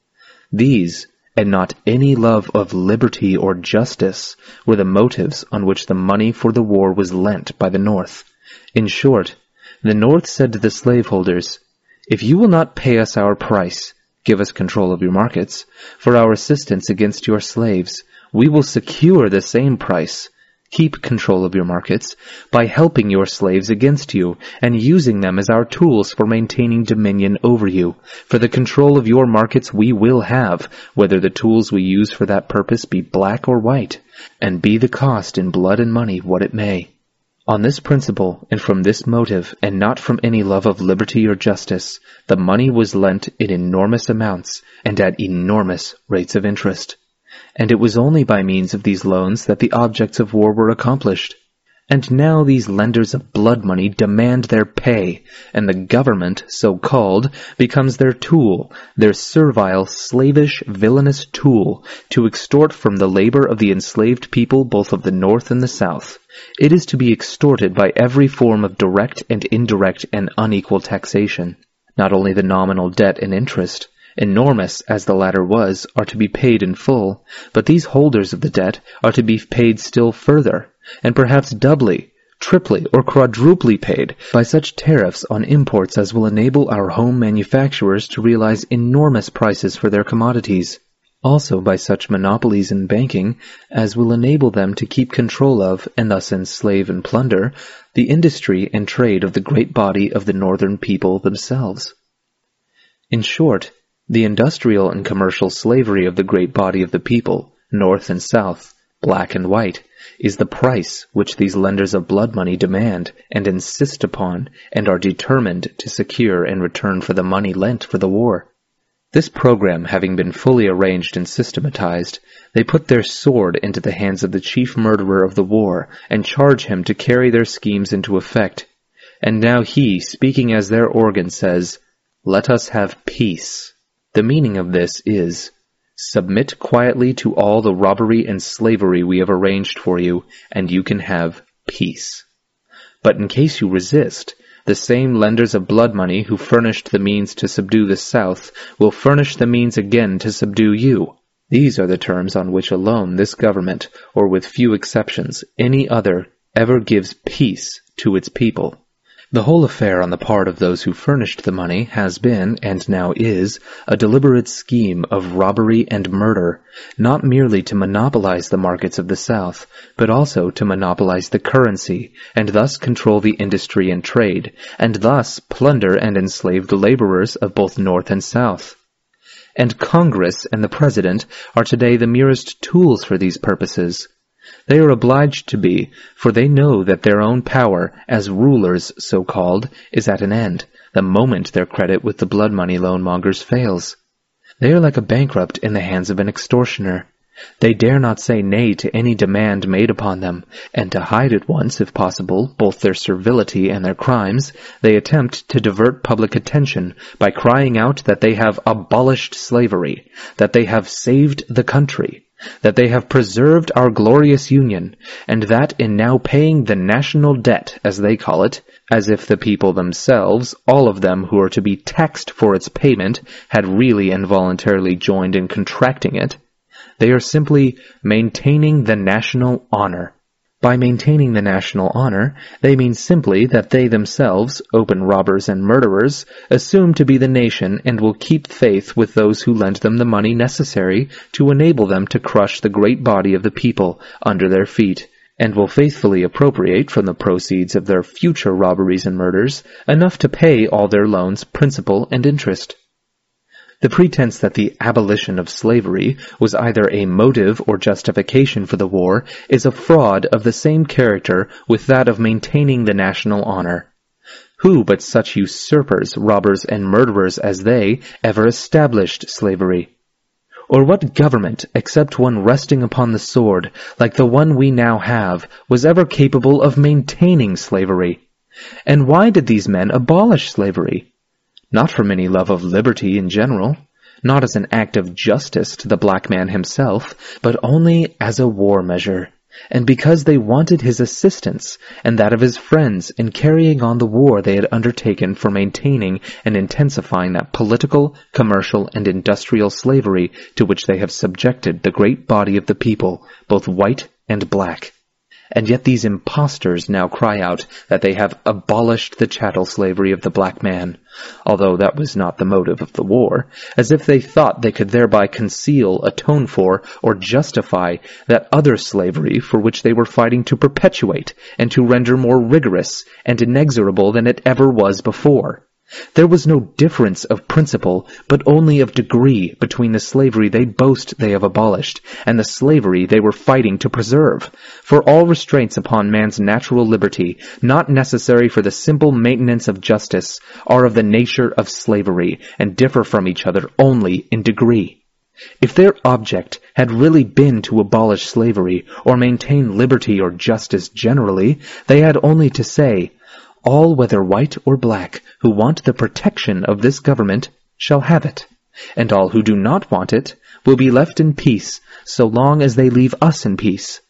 These, and not any love of liberty or justice, were the motives on which the money for the war was lent by the North. In short, The North said to the slaveholders, "If you will not pay us our price, give us control of your markets, for our assistance against your slaves, we will secure the same price. Keep control of your markets by helping your slaves against you and using them as our tools for maintaining dominion over you. For the control of your markets we will have, whether the tools we use for that purpose be black or white, and be the cost in blood and money what it may." On this principle, and from this motive, and not from any love of liberty or justice, the money was lent in enormous amounts and at enormous rates of interest. And it was only by means of these loans that the objects of war were accomplished. And now these lenders of blood money demand their pay, and the government, so called, becomes their tool, their servile, slavish, villainous tool, to extort from the labor of the enslaved people both of the North and the South. It is to be extorted by every form of direct and indirect and unequal taxation. Not only the nominal debt and interest, enormous as the latter was, are to be paid in full, but these holders of the debt are to be paid still further, and perhaps doubly, triply, or quadruply paid by such tariffs on imports as will enable our home manufacturers to realize enormous prices for their commodities. Also by such monopolies in banking as will enable them to keep control of, and thus enslave and plunder, the industry and trade of the great body of the northern people themselves. In short, the industrial and commercial slavery of the great body of the people, North and South, black and white, is the price which these lenders of blood money demand and insist upon and are determined to secure in return for the money lent for the war. This program having been fully arranged and systematized, they put their sword into the hands of the chief murderer of the war and charge him to carry their schemes into effect. And now he, speaking as their organ, says, "Let us have peace." The meaning of this is, submit quietly to all the robbery and slavery we have arranged for you, and you can have peace. But in case you resist, the same lenders of blood money who furnished the means to subdue the South will furnish the means again to subdue you. These are the terms on which alone this government, or with few exceptions, any other, ever gives peace to its people. The whole affair on the part of those who furnished the money has been, and now is, a deliberate scheme of robbery and murder, not merely to monopolize the markets of the South, but also to monopolize the currency, and thus control the industry and trade, and thus plunder and enslave the laborers of both North and South. And Congress and the President are today the merest tools for these purposes. They are obliged to be, for they know that their own power, as rulers so-called, is at an end, the moment their credit with the blood money loan-mongers fails. They are like a bankrupt in the hands of an extortioner. They dare not say nay to any demand made upon them, and to hide at once, if possible, both their servility and their crimes, they attempt to divert public attention by crying out that they have abolished slavery, that they have saved the country, that they have preserved our glorious Union, and that in now paying the national debt, as they call it, as if the people themselves, all of them who are to be taxed for its payment, had really and voluntarily joined in contracting it, they are simply maintaining the national honor. By maintaining the national honor, they mean simply that they themselves, open robbers and murderers, assume to be the nation and will keep faith with those who lend them the money necessary to enable them to crush the great body of the people under their feet, and will faithfully appropriate from the proceeds of their future robberies and murders enough to pay all their loans, principal, and interest. The pretense that the abolition of slavery was either a motive or justification for the war is a fraud of the same character with that of maintaining the national honor. Who but such usurpers, robbers, and murderers as they ever established slavery? Or what government, except one resting upon the sword, like the one we now have, was ever capable of maintaining slavery? And why did these men abolish slavery? Not from any love of liberty in general, not as an act of justice to the black man himself, but only as a war measure, and because they wanted his assistance and that of his friends in carrying on the war they had undertaken for maintaining and intensifying that political, commercial, and industrial slavery to which they have subjected the great body of the people, both white and black. And yet these impostors now cry out that they have abolished the chattel slavery of the black man, although that was not the motive of the war, as if they thought they could thereby conceal, atone for, or justify that other slavery for which they were fighting to perpetuate and to render more rigorous and inexorable than it ever was before. There was no difference of principle, but only of degree between the slavery they boast they have abolished and the slavery they were fighting to preserve. For all restraints upon man's natural liberty, not necessary for the simple maintenance of justice, are of the nature of slavery, and differ from each other only in degree. If their object had really been to abolish slavery, or maintain liberty or justice generally, they had only to say, "All, whether white or black, who want the protection of this government shall have it, and all who do not want it will be left in peace so long as they leave us in peace."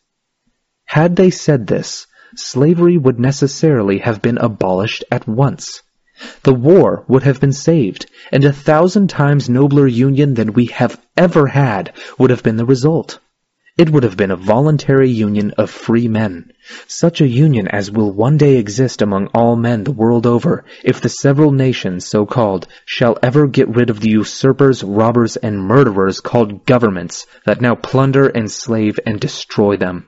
Had they said this, slavery would necessarily have been abolished at once. The war would have been saved, and a thousand times nobler union than we have ever had would have been the result. It would have been a voluntary union of free men, such a union as will one day exist among all men the world over, if the several nations, so-called, shall ever get rid of the usurpers, robbers, and murderers called governments that now plunder, enslave, and destroy them.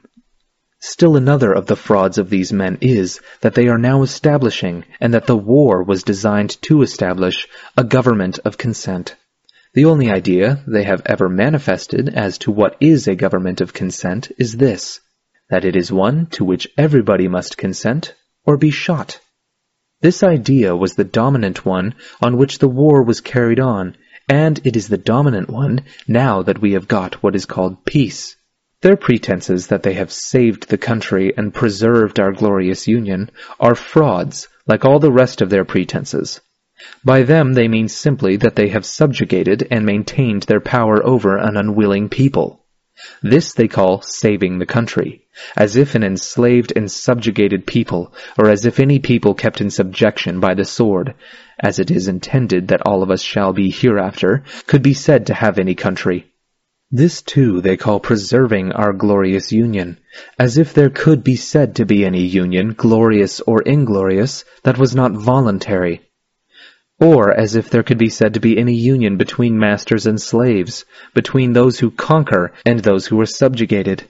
Still another of the frauds of these men is that they are now establishing, and that the war was designed to establish, a government of consent. The only idea they have ever manifested as to what is a government of consent is this, that it is one to which everybody must consent or be shot. This idea was the dominant one on which the war was carried on, and it is the dominant one now that we have got what is called peace. Their pretenses that they have saved the country and preserved our glorious union are frauds, like all the rest of their pretenses. By them they mean simply that they have subjugated and maintained their power over an unwilling people. This they call saving the country, as if an enslaved and subjugated people, or as if any people kept in subjection by the sword, as it is intended that all of us shall be hereafter, could be said to have any country. This too they call preserving our glorious union, as if there could be said to be any union, glorious or inglorious, that was not voluntary. Or as if there could be said to be any union between masters and slaves, between those who conquer and those who are subjugated.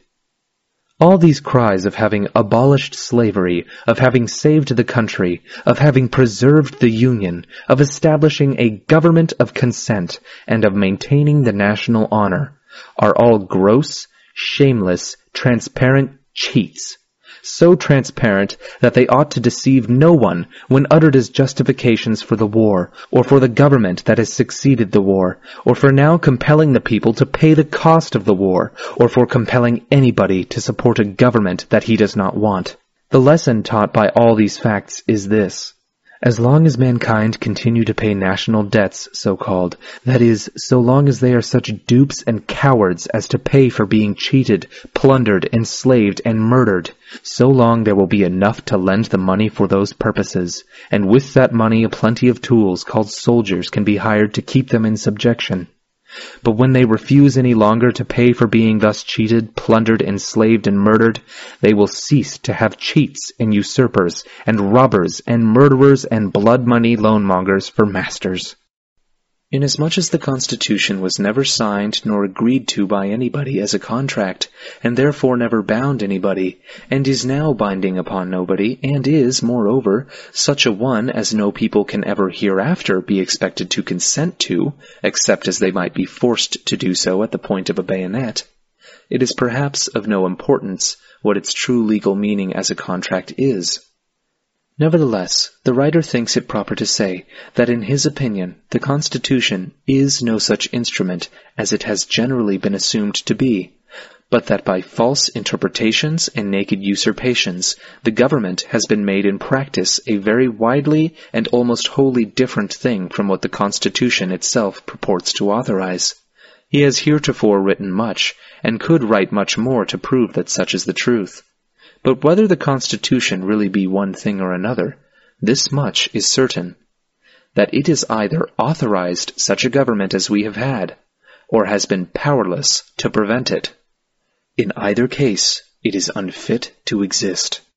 All these cries of having abolished slavery, of having saved the country, of having preserved the union, of establishing a government of consent, and of maintaining the national honor, are all gross, shameless, transparent cheats. So transparent that they ought to deceive no one when uttered as justifications for the war, or for the government that has succeeded the war, or for now compelling the people to pay the cost of the war, or for compelling anybody to support a government that he does not want. The lesson taught by all these facts is this. As long as mankind continue to pay national debts, so-called, that is, so long as they are such dupes and cowards as to pay for being cheated, plundered, enslaved, and murdered, so long there will be enough to lend the money for those purposes, and with that money a plenty of tools called soldiers can be hired to keep them in subjection. But when they refuse any longer to pay for being thus cheated, plundered, enslaved, and murdered, they will cease to have cheats and usurpers and robbers and murderers and blood money loanmongers for masters. Inasmuch as the Constitution was never signed nor agreed to by anybody as a contract, and therefore never bound anybody, and is now binding upon nobody, and is, moreover, such a one as no people can ever hereafter be expected to consent to, except as they might be forced to do so at the point of a bayonet, it is perhaps of no importance what its true legal meaning as a contract is. Nevertheless, the writer thinks it proper to say that in his opinion the Constitution is no such instrument as it has generally been assumed to be, but that by false interpretations and naked usurpations the government has been made in practice a very widely and almost wholly different thing from what the Constitution itself purports to authorize. He has heretofore written much, and could write much more to prove that such is the truth. But whether the Constitution really be one thing or another, this much is certain, that it is either authorized such a government as we have had, or has been powerless to prevent it. In either case, It is unfit to exist.